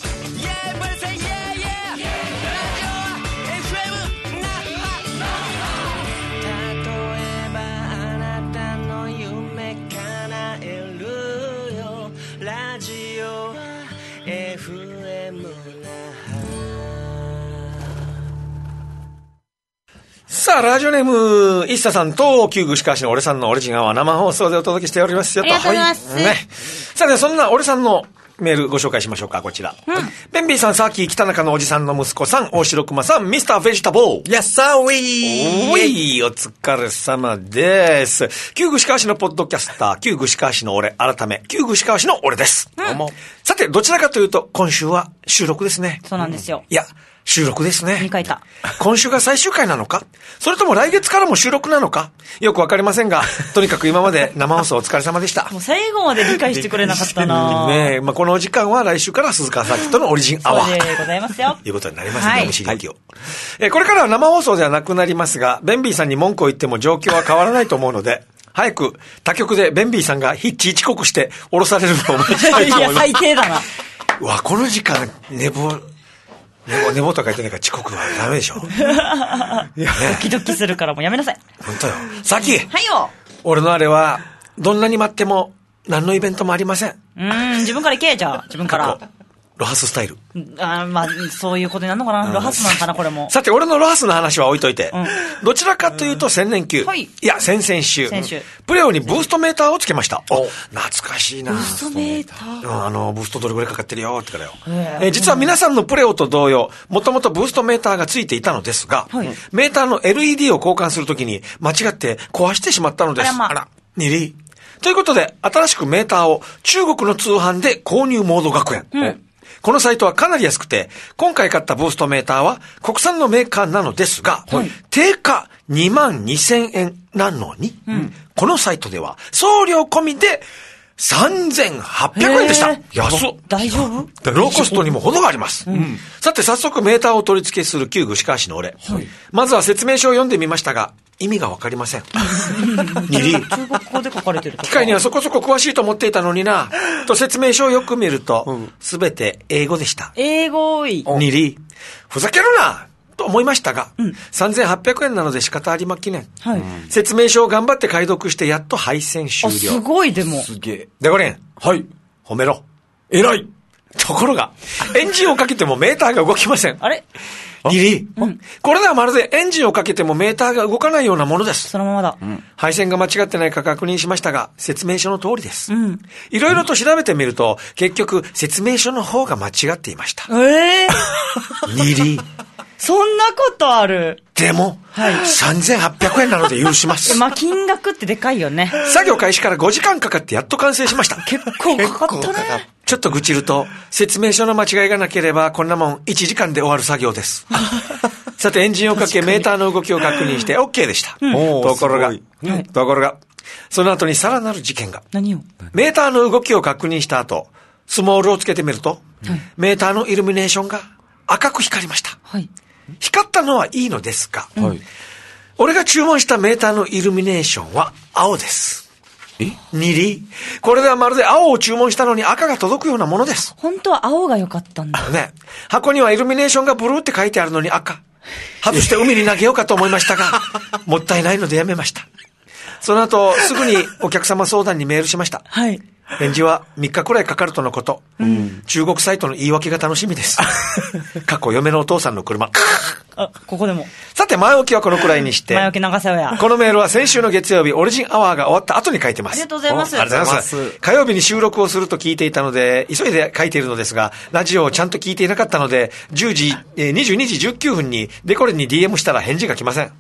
さあ、ラジオネーム、イッサさんと、旧具しかしの俺さんのオリジナルは生放送でお届けしておりますよと。 ありがとうございます。 さあ、そんな俺さんのメールご紹介しましょうか、こちら。ベンビーさん、サーキー、北中のおじさんの息子さん、大城熊さん、ミスターベジタボー。 やっさーウィー。お疲れ様です。旧具しかしのポッドキャスター、旧具しかしの俺、改め、旧具しかしの俺です。さて、どちらかというと、今週は収録ですね。 そうなんですよ。 いや、収録ですね。 2回か。 今週が最終回なのか、それとも来月からも収録なのか、よくわかりませんが、とにかく今まで生放送お疲れ様でした。 もう最後まで理解してくれなかったなねえ、このお時間は来週から鈴川サーキットのオリジンアワー。 そうでございますよ。 いうことになりますね、お知りきを。これからは生放送ではなくなりますが、ベンビーさんに文句を言っても状況は変わらないと思うので、早く他局でベンビーさんがヒッチ遅刻して降ろされるのを待ちたいと思います。 いや、最低だな。 うわ、この時間、寝坊とか言ってないから遅刻はダメでしょ。ドキドキするからもうやめなさい。 本当よ。さっき。 はいよ。 俺のあれは、どんなに待っても何のイベントもありません。 自分から行け、じゃあ。自分から。 ロハススタイル。 そういうことになるのかな。ロハスなんかな、これも。 さて、俺のロハスの話は置いといて。どちらかというと、先々週。いや、先々週。プレオにブーストメーターをつけました。懐かしいな。 ブーストメーターブーストどれぐらいかかってるよってからよ。実は皆さんのプレオと同様、もともとブーストメーターがついていたのですが、メーターの LED を交換するときに間違って壊してしまったのです。あら、にり。ということで、新しくメーターを中国の通販で購入モード学園。このサイトはかなり安くて、今回買ったブーストメーターは国産のメーカーなのですが、定価22,000円なのに、このサイトでは送料込みで3,800円でした。安っ。 大丈夫？ ローコストにも程があります。さて早速メーターを取り付けする旧具しかしの俺。まずは説明書を読んでみましたが、意味がわかりません。 中国語で書かれてるとか。 機械にはそこそこ詳しいと思っていたのにな。と説明書をよく見ると、すべて英語でした。 英語い。 にり、ふざけるなと思いましたが、3,800円なので仕方ありまきねん。説明書を頑張って解読してやっと配線終了。 すごいでも。 すげえ。でこれん。はい。褒めろ。偉い。ところが、エンジンをかけてもメーターが動きません。 あれリリー、これではまるでエンジンをかけてもメーターが動かないようなものです。 そのままだ。 配線が間違ってないか確認しましたが、説明書の通りです。いろいろと調べてみると、結局説明書の方が間違っていました。リリー、 そんなことある。 でも、3800円なので許します。 まあ、金額ってでかいよね。 作業開始から5時間かかってやっと完成しました。 結構かかったね。 ちょっと愚痴ると、説明書の間違いがなければ、こんなもん1時間で終わる作業です。さて、エンジンをかけ、メーターの動きを確認して OK でした。ところが、その後にさらなる事件が。 何を？ メーターの動きを確認した後、スモールをつけてみると、メーターのイルミネーションが赤く光りました。光ったのはいいのですが、俺が注文したメーターのイルミネーションは青です。ニリ、これではまるで青を注文したのに赤が届くようなものです。 本当は青が良かったんだ。 ね。箱にはイルミネーションがブルーって書いてあるのに赤。外して海に投げようかと思いましたが、もったいないのでやめました。その後、すぐにお客様相談にメールしました。返事は3日くらいかかるとのこと。中国サイトの言い訳が楽しみです。過去嫁のお父さんの車。 あ、ここでも。 さて、前置きはこのくらいにして。 前置き流せよや。 このメールは先週の月曜日、オリジンアワーが終わった後に書いてます。 ありがとうございます。 ありがとうございます。火曜日に収録をすると聞いていたので、急いで書いているのですが、ラジオをちゃんと聞いていなかったので、22時19分にデコレに DM したら返事が来ません。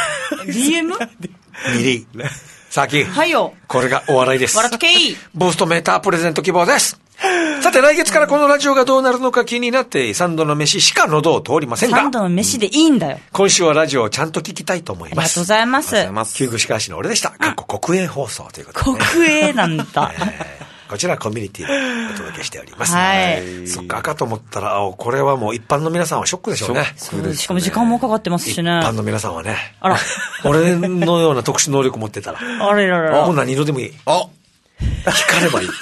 DM？ リリー。さあき。 はいよ。 これがお笑いです。 笑っとけい。 ブーストメータープレゼント希望です。さて来月からこのラジオがどうなるのか気になって3度の飯しか喉を通りませんが、 3度の飯でいいんだよ。 今週はラジオをちゃんと聞きたいと思います。 ありがとうございます。 旧具しかしの俺でした。国営放送ということで、ね。 国営なんだ。 こちらはコミュニティでお届けしております。はい。そっか、赤と思ったら、これはもう一般の皆さんはショックでしょうね。 しかも時間もかかってますしね。 一般の皆さんはね。 あら。 俺のような特殊能力持ってたら。 あれらら。 もう何色でもいい。光ればいい。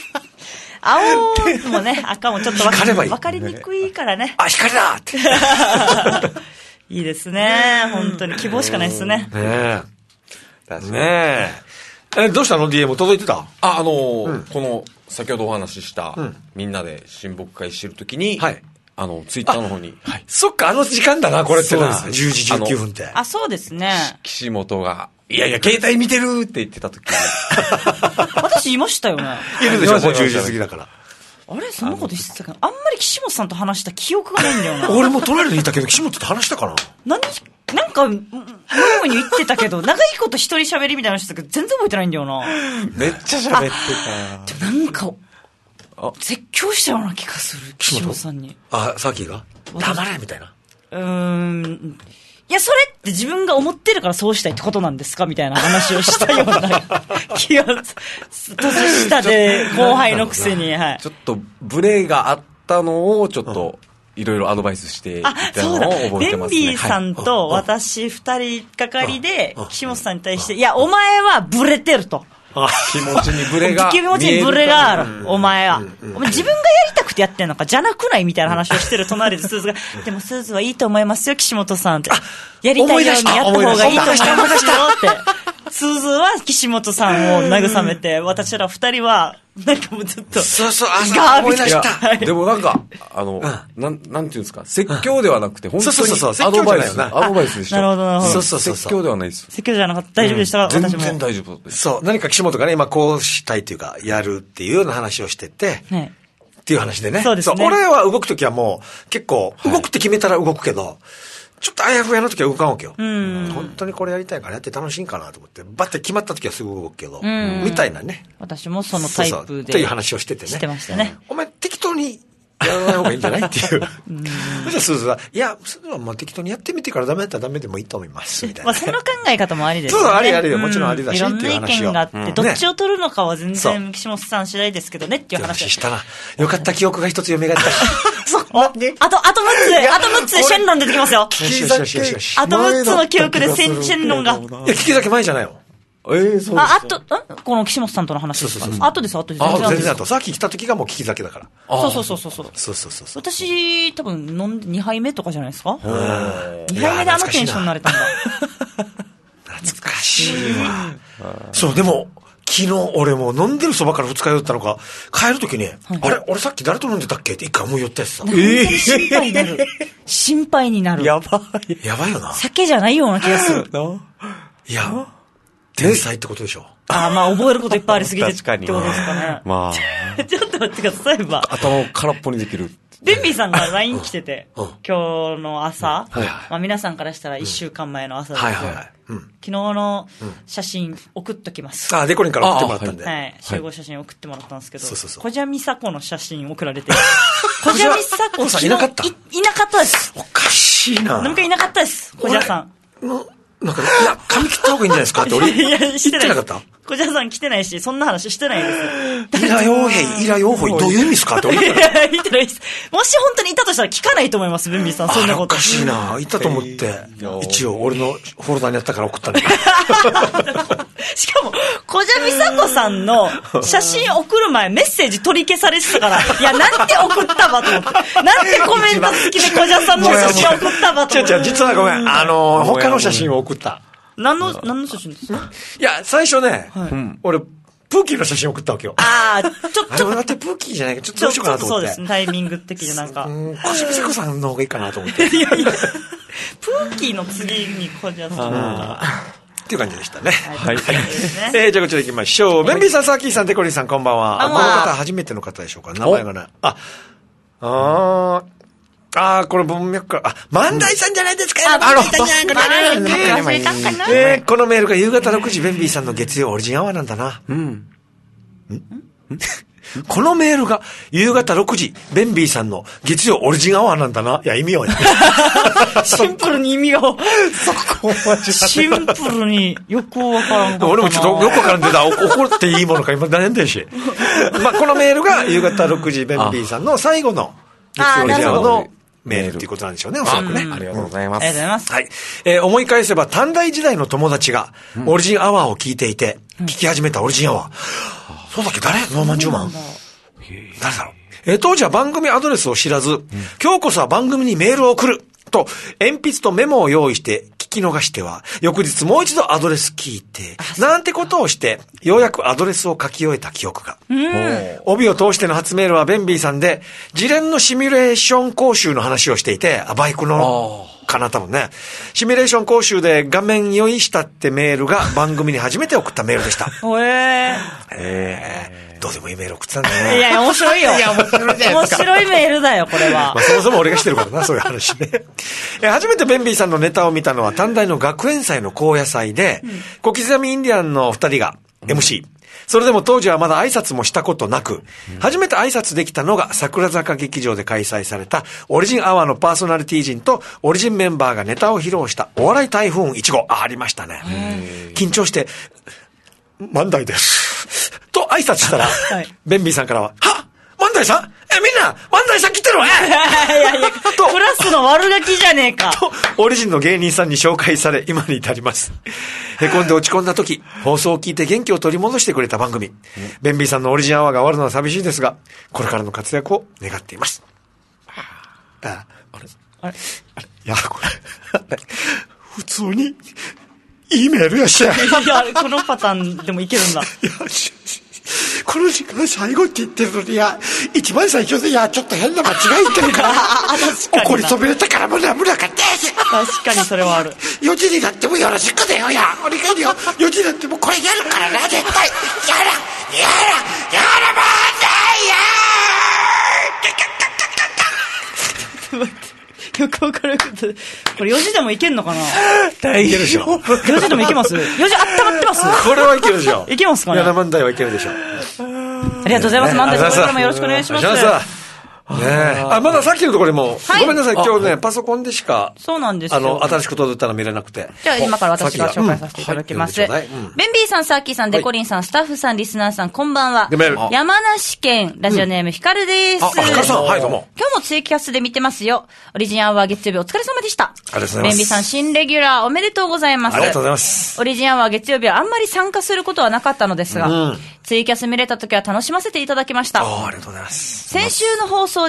青もね、赤もちょっと分かりにくいからね。 光だって。 いいですね。本当に希望しかないですね。 ねえ。どうしたの ?DM 届いてた？ この、先ほどお話しした、みんなで親睦会してるときに、ツイッターの方に。 そっか、時間だな、これってな。10時19分って。 そうですね。 岸本が、いやいや、携帯見てるって言ってたときに。 私いましたよね。 いるでしょ、もう10時過ぎだから。 あれそんなこと言ってたかな。あんまり岸本さんと話した記憶がないんだよな。 俺も隣にいたけど、岸本と話したかな。 なんか、むに言ってたけど、長いこと一人喋りみたいな人だけど、全然覚えてないんだよな。 めっちゃ喋ってた。でもなんか、絶叫したような気がする、岸本さんに。 さっきが黙れみたいな。 いや、それって自分が思ってるからそうしたいってことなんですかみたいな話をしたような気が、年下で後輩のくせに、 ちょっとブレがあったのをちょっといろいろアドバイスしていたのを覚えてますね。 ベンビーさんと私二人がかりで岸本さんに対して、いや、お前はブレてると。 気持ちにブレが気持ちにブレがある、お前は。自分がやりたくてやってんのか、じゃなくないみたいな話をしてる隣でスーズが、でもスーズはいいと思いますよ、岸本さんって。やりたいようにやった方がいいと思いますよって。スーズは岸本さんを慰めて、私ら二人は、なんかもうずっと。 そう、 ガーみたいな。 でもなんか、なんていうんですか、説教ではなくて、本当にアドバイスでした。 なるほど。 説教ではないです。 説教じゃなかった。大丈夫でしたか？ 全然大丈夫です。 そう、何か岸本がね、今こうしたいというか、やるっていうような話をしてて、っていう話でね。 そうですね。 俺は動くときはもう、結構、動くって決めたら動くけど、ちょっとあやふやの時は動かんわけよ。本当にこれやりたいからやって楽しいんかなと思って、バッて決まった時はすぐ動くけど、みたいなね。 私もそのタイプで。 という話をしててね。 してましたね。 お前適当にやらない方がいいんじゃないっていう。じゃあスーズは、いや、スーズはまあ適当にやってみてからダメだったらダメでもいいと思います。みたいな。 その考え方もありですよね。 そう、ありよ。もちろんありだし。いろんな意見があって、どっちを取るのかは全然岸本さん次第ですけどねっていう話したな。よかった記憶が一つ蘇った。 そう。あと6つでシェンロン出てきますよ。あと6つの記憶でシェンロンが。いや、 聞き酒前じゃないよ。 そうです。 この岸本さんとの話。 そう。 後です。 全然後。さっき来た時がもう聞き酒だから。 そう。私、多分飲んで2杯目とかじゃないですか ?2 杯目であのテンションになれたんだ。 懐かしいわ。そう、でも、 昨日俺もう飲んでるそばから二日酔ったのか、帰るときに、あれ俺さっき誰と飲んでたっけって一回思い寄ったやつさ。 心配になる。心配になる。 やばいよな。 酒じゃないような気がする。 いや、天才ってことでしょ。 まあ覚えることいっぱいありすぎてってことですかね。 まあ。ちょっと待ってください、 頭を空っぽにできる。 ベンビーさんが LINE 来てて、今日の朝、まあ皆さんからしたら1週間前の朝ですけど、昨日の写真送っときます。 デコリンから送ってもらったんで。 はい。集合写真送ってもらったんですけど、小蛇美佐子の写真送られて、小蛇美佐子さんいなかった？ いなかったです。 おかしいな。 なんかいなかったです、小蛇さん。 なんか、いや、髪切った方がいいんじゃないですかって俺、してなかった？ 小蛇さん来てないし、そんな話してないです。 イラ傭兵、どういう意味ですかって俺。 いや、いてないです。もし本当にいたとしたら聞かないと思います、ベンビーさん、そんなこと。 おかしいな。いたと思って、一応俺のフォルダにあったから送ったんだけど。 しかも、小蛇美佐子さんの写真送る前、メッセージ取り消されてたから、いや、なんて送ったばと思って。なんてコメント付きで小蛇さんの写真送ったばと思って。 違う、実はごめん。他の写真を送った。 何の写真ですか？ いや、最初ね、俺、プーキーの写真送ったわけよ。 ちょっと。 待って、プーキーじゃないか、ちょっとどうしようかなと思って。 そうですね、タイミング的になんか。 小蛇美佐子さんの方がいいかなと思って。 いや、プーキーの次に小蛇さん。 っていう感じでしたね。 はい。じゃあこちら行きましょう。ベンビーさん、サーキーさん、デコリンさん、こんばんは。この方、初めての方でしょうか。名前がない。これ文脈から、万代さんじゃないですか。このメールが夕方6時、ベンビーさんの月曜オリジンアワーなんだな。このメールが夕方6時、ベンビーさんの月曜オリジンアワーなんだな。いや、意味はね。 シンプルに意味が、シンプルによくわからん。 俺もちょっとよくわからんでた。怒っていいものか今悩んでるし。このメールが夕方6時、ベンビーさんの最後の月曜オリジンアワーのメールっていうことなんでしょうね、おそらくね。 ありがとうございます。 ありがとうございます。 はい。思い返せば短大時代の友達がオリジンアワーを聞いていて、聞き始めたオリジンアワー。そうだっけ、誰？ノーマン・ジューマン？誰だろう？当時は番組アドレスを知らず、今日こそは番組にメールを送ると、鉛筆とメモを用意して聞き逃しては、翌日もう一度アドレス聞いて、なんてことをして、ようやくアドレスを書き終えた記憶が。帯を通しての初メールはベンビーさんで、事前のシミュレーション講習の話をしていて、バイクの、かな多分ね。シミュレーション講習で画面用意したってメールが番組に初めて送ったメールでした。どうでもいいメール送ってたんだね。 いや、面白いよ。いや、面白いじゃないですか。面白いメールだよ、これは。 そもそも俺がしてるからな、そういう話ね。初めてベンビーさんのネタを見たのは短大の学園祭の高野祭で、小刻みインディアンの二人が MC。それでも当時はまだ挨拶もしたことなく、初めて挨拶できたのが桜坂劇場で開催されたオリジンアワーのパーソナリティ陣とオリジンメンバーがネタを披露したお笑い台風1号。ありましたね。緊張して、万代です。と挨拶したら、ベンビーさんからは、万代さんみんな万代さん来てるわいや、クラスの悪ガキじゃねえか。 と、オリジンの芸人さんに紹介され、今に至ります。へこんで落ち込んだ時、放送を聞いて元気を取り戻してくれた番組。ベンビーさんのオリジンアワーが終わるのは寂しいですが、これからの活躍を願っています。あれいや、これ、普通に、いいメールやし。いや、 このパターンでもいけるんだ。 この時間最後って言ってるのに、一番最初で、ちょっと変な間違い言ってるから、怒りそびれたから胸がって。 確かにそれはある。 4時になってもよろしくだよ、お願いよ。4時になってもこれやるからな、絶対。やらばーんだよよくわからなかった。これ4時でもいけんのかな？ 大変でしょ。 4時でもいけます？ 4 時温まってます？ これはいけるでしょ。 いけますかね？ 7万台はいけるでしょ。 ありがとうございます。万代さん、これからもよろしくお願いします。 まださっきのところでも、ごめんなさい、今日ね、パソコンでしか、 そうなんですよ。 新しく届いたの見れなくて。 じゃあ今から私が紹介させていただきます。ベンビーさん、サーキーさん、デコリンさん、スタッフさん、リスナーさん、こんばんは。山梨県、ラジオネーム、ヒカルです。 ヒカルさん、はい、どうも。 今日もツイキャスで見てますよ。オリジンアワー月曜日お疲れ様でした。 ありがとうございます。 ベンビーさん、新レギュラーおめでとうございます。 ありがとうございます。 オリジンアワー月曜日はあんまり参加することはなかったのですが、ツイキャス見れた時は楽しませていただきました。 ありがとうございます。 先週の放送で、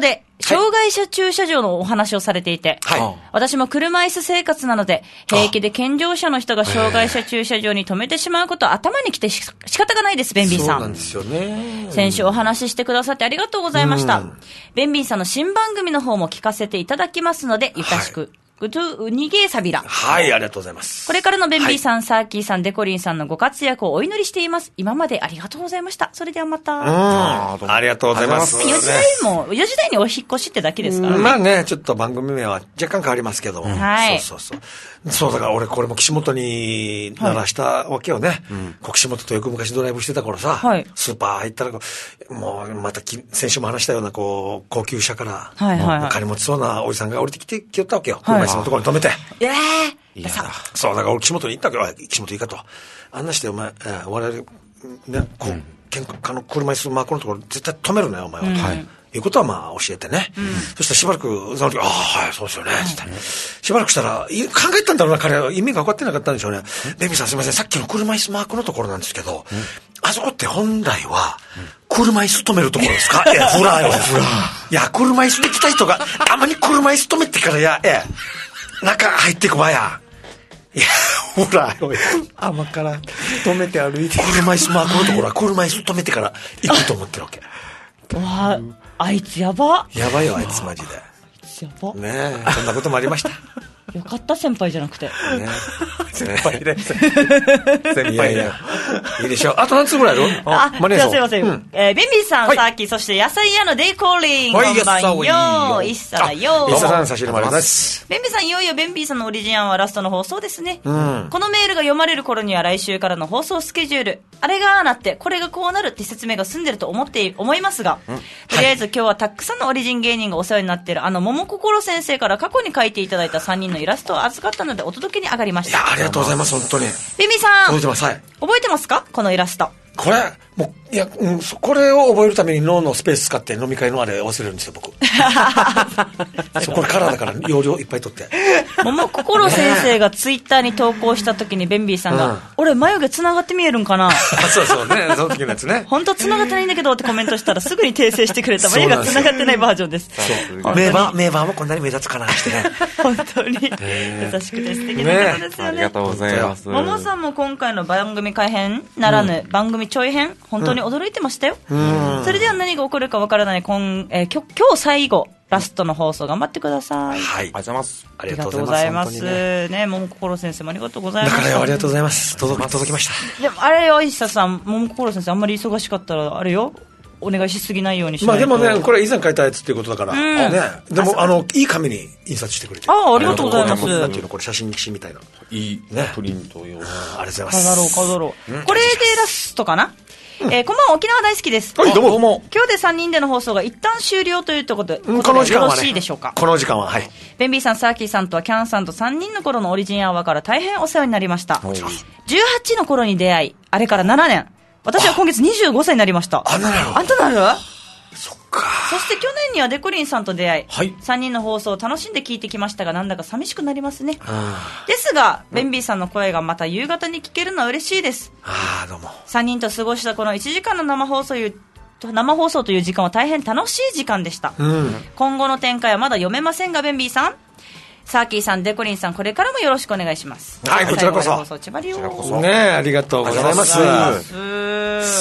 障害者駐車場のお話をされていて、私も車椅子生活なので、平気で健常者の人が障害者駐車場に止めてしまうことは頭にきて仕方がないです、ベンビーさん。 そうなんですよね。 先週お話ししてくださってありがとうございました。ベンビーさんの新番組の方も聞かせていただきますので、ゆたしく。ウニゲーサビラ。 はい、ありがとうございます。 これからのベンビーさん、サーキーさん、デコリンさんのご活躍をお祈りしています。今までありがとうございました。それではまた。 ありがとうございます。 4時台にお引っ越しってだけですからね。 まあね、ちょっと番組名は若干変わりますけども。 はい。 そうだから俺これも岸本に鳴らしたわけよね。岸本とよく昔ドライブしてた頃さ、スーパー入ったらもうまた先週も話したような高級車から金持ちそうなおじさんが降りてきてきよったわけよ。車椅子のところに止めて。そうだから俺岸本に行ったけど、岸本いいかと案内してお前我々ね車椅子のマークのところ絶対止めるなよお前は。いうことはまあ教えてね。そしたらしばらくその時はいそうですよねつってしばらくしたら考えたんだろうな彼は意味が分かってなかったんでしょうね。ベンビーさんすみませんさっきの車椅子マークのところなんですけどあそこって本来は車椅子止めるところですか？フラー。いや車椅子で来た人があまり車椅子止めてから中入ってくわや。いやほら甘から止めて歩いて車椅子マークのところは車椅子止めてから行くと思ってるわけ。 わあいつやばいよあいつマジで。 やばねえそんなこともありました。 よかった先輩じゃなくて。ね、 先輩で。先輩で。いいでしょう。あと何つぐらいある？ すいません。ベンビーさん、さっき、そして野菜屋のデイコーリン。こんばんよ。イッサだよ。 イッサさん差し入れもあります。 ベンビーさん、いよいよベンビーさんのオリジン案はラストの放送ですね。このメールが読まれる頃には来週からの放送スケジュール。あれがああなって、これがこうなるって説明が済んでると思いますが、とりあえず今日はたくさんのオリジン芸人がお世話になっている桃心先生から過去に書いていただいた3人のイラストを預かったのでお届けに上がりました。 いやありがとうございます本当に。 ベンビーさん覚えてます。はい。 覚えてますかこのイラスト。 これもういや、これを覚えるために脳のスペース使って飲み会のあれ忘れるんですよ僕。これカラーだから容量いっぱい取って。 桃心先生がツイッターに投稿した時にベンビーさんが、俺眉毛つながって見えるんかな。 そうねその時のやつね。 本当つながってないんだけどってコメントしたらすぐに訂正してくれた。眉がつながってないバージョンです。 名盤もこんなに目立つかなしてね。 本当に優しくて素敵な方ですよね。 ありがとうございます。 桃さんも今回の番組改編ならぬ番組ちょい編本当に驚いてましたよ。それでは何が起こるかわからない今日最後ラストの放送頑張ってください。 はい。 ありがとうございます。 ありがとうございます。ね、桃心先生もありがとうございます。 だからありがとうございます。届きました。 でもあれよ、石田さん、桃心先生あんまり忙しかったらあれよ。お願いしすぎないようにしないと。 まあでもね、これ以前書いたやつっていうことだから、ね。でもいい紙に印刷してくれて。 ありがとうございます。 なんていうのこれ写真紙みたいな。 いいねプリント用。 ありがとうございます。 飾ろう。これでラストかな。こんばんは、沖縄大好きです。 はい、どうも。 今日で3人での放送が一旦終了というところで、 この時間はよろしいでしょうか。 この時間は、はい。 ベンビーさん、サーキーさんとはキャンさんと3人の頃のオリジンアワーから大変お世話になりました。18の頃に出会い、あれから7年。私は今月25歳になりました。 あんたなる？ そっか。 そして去年にはデコリンさんと出会い、3人の放送を楽しんで聞いてきましたが、なんだか寂しくなりますね。ですが、ベンビーさんの声がまた夕方に聞けるのは嬉しいです。 どうも。 3人と過ごしたこの1時間の生放送という時間は大変楽しい時間でした。今後の展開はまだ読めませんが、ベンビーさん、サーキーさん、デコリンさん、これからもよろしくお願いします。 はい、こちらこそ。ね、ありがとうございます。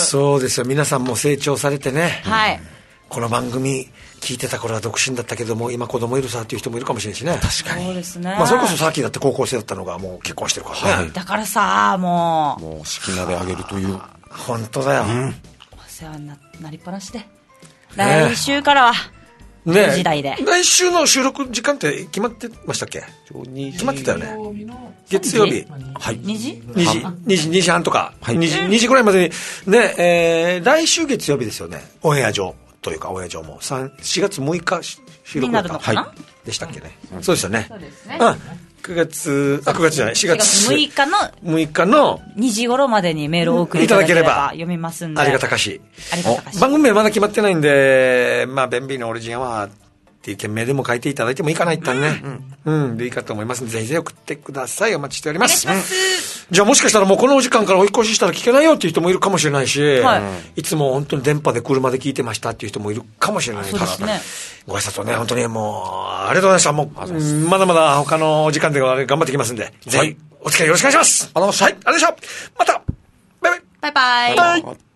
そうですよ、皆さんも成長されてね。はい。この番組聞いてた頃は独身だったけども今子供いるさっていう人もいるかもしれないしね。 確かに。 そうですね。 まあそれこそさっきだって高校生だったのがもう結婚してるからね。 だからさもう式まであげるという。 本当だよ。 お世話になりっぱなしで。来週からはね時代で。 来週の収録時間って決まってましたっけ？決まってたよね。月曜日。はい。2時半とか。2時ぐらいまでにね来週月曜日ですよね。オンエア上。というかオンエア上も4月6日収録だったでしたっけね。そうですよね。そうですね。9月じゃない4月6日の 2時頃までにメールを送りいただければ読みますんで。 ありがたかし。番組名まだ決まってないんで、まあベンビーのオリジンはってっていう件名でも書いていただいてもいいかな、一旦ね。でいいかと思いますので、ぜひぜひ送ってください。お待ちしております。 お願いします。 じゃあもしかしたらもうこのお時間から追い越ししたら聞けないよっていう人もいるかもしれないし、いつも本当に電波で車で聞いてましたっていう人もいるかもしれないから、ご挨拶をね、本当にもう、ありがとうございました。もう、まだまだ他のお時間で頑張ってきますんで、ぜひ、お付き合いよろしくお願いします。はい、ありがとうございました。また、バイバイ。 バイバイ。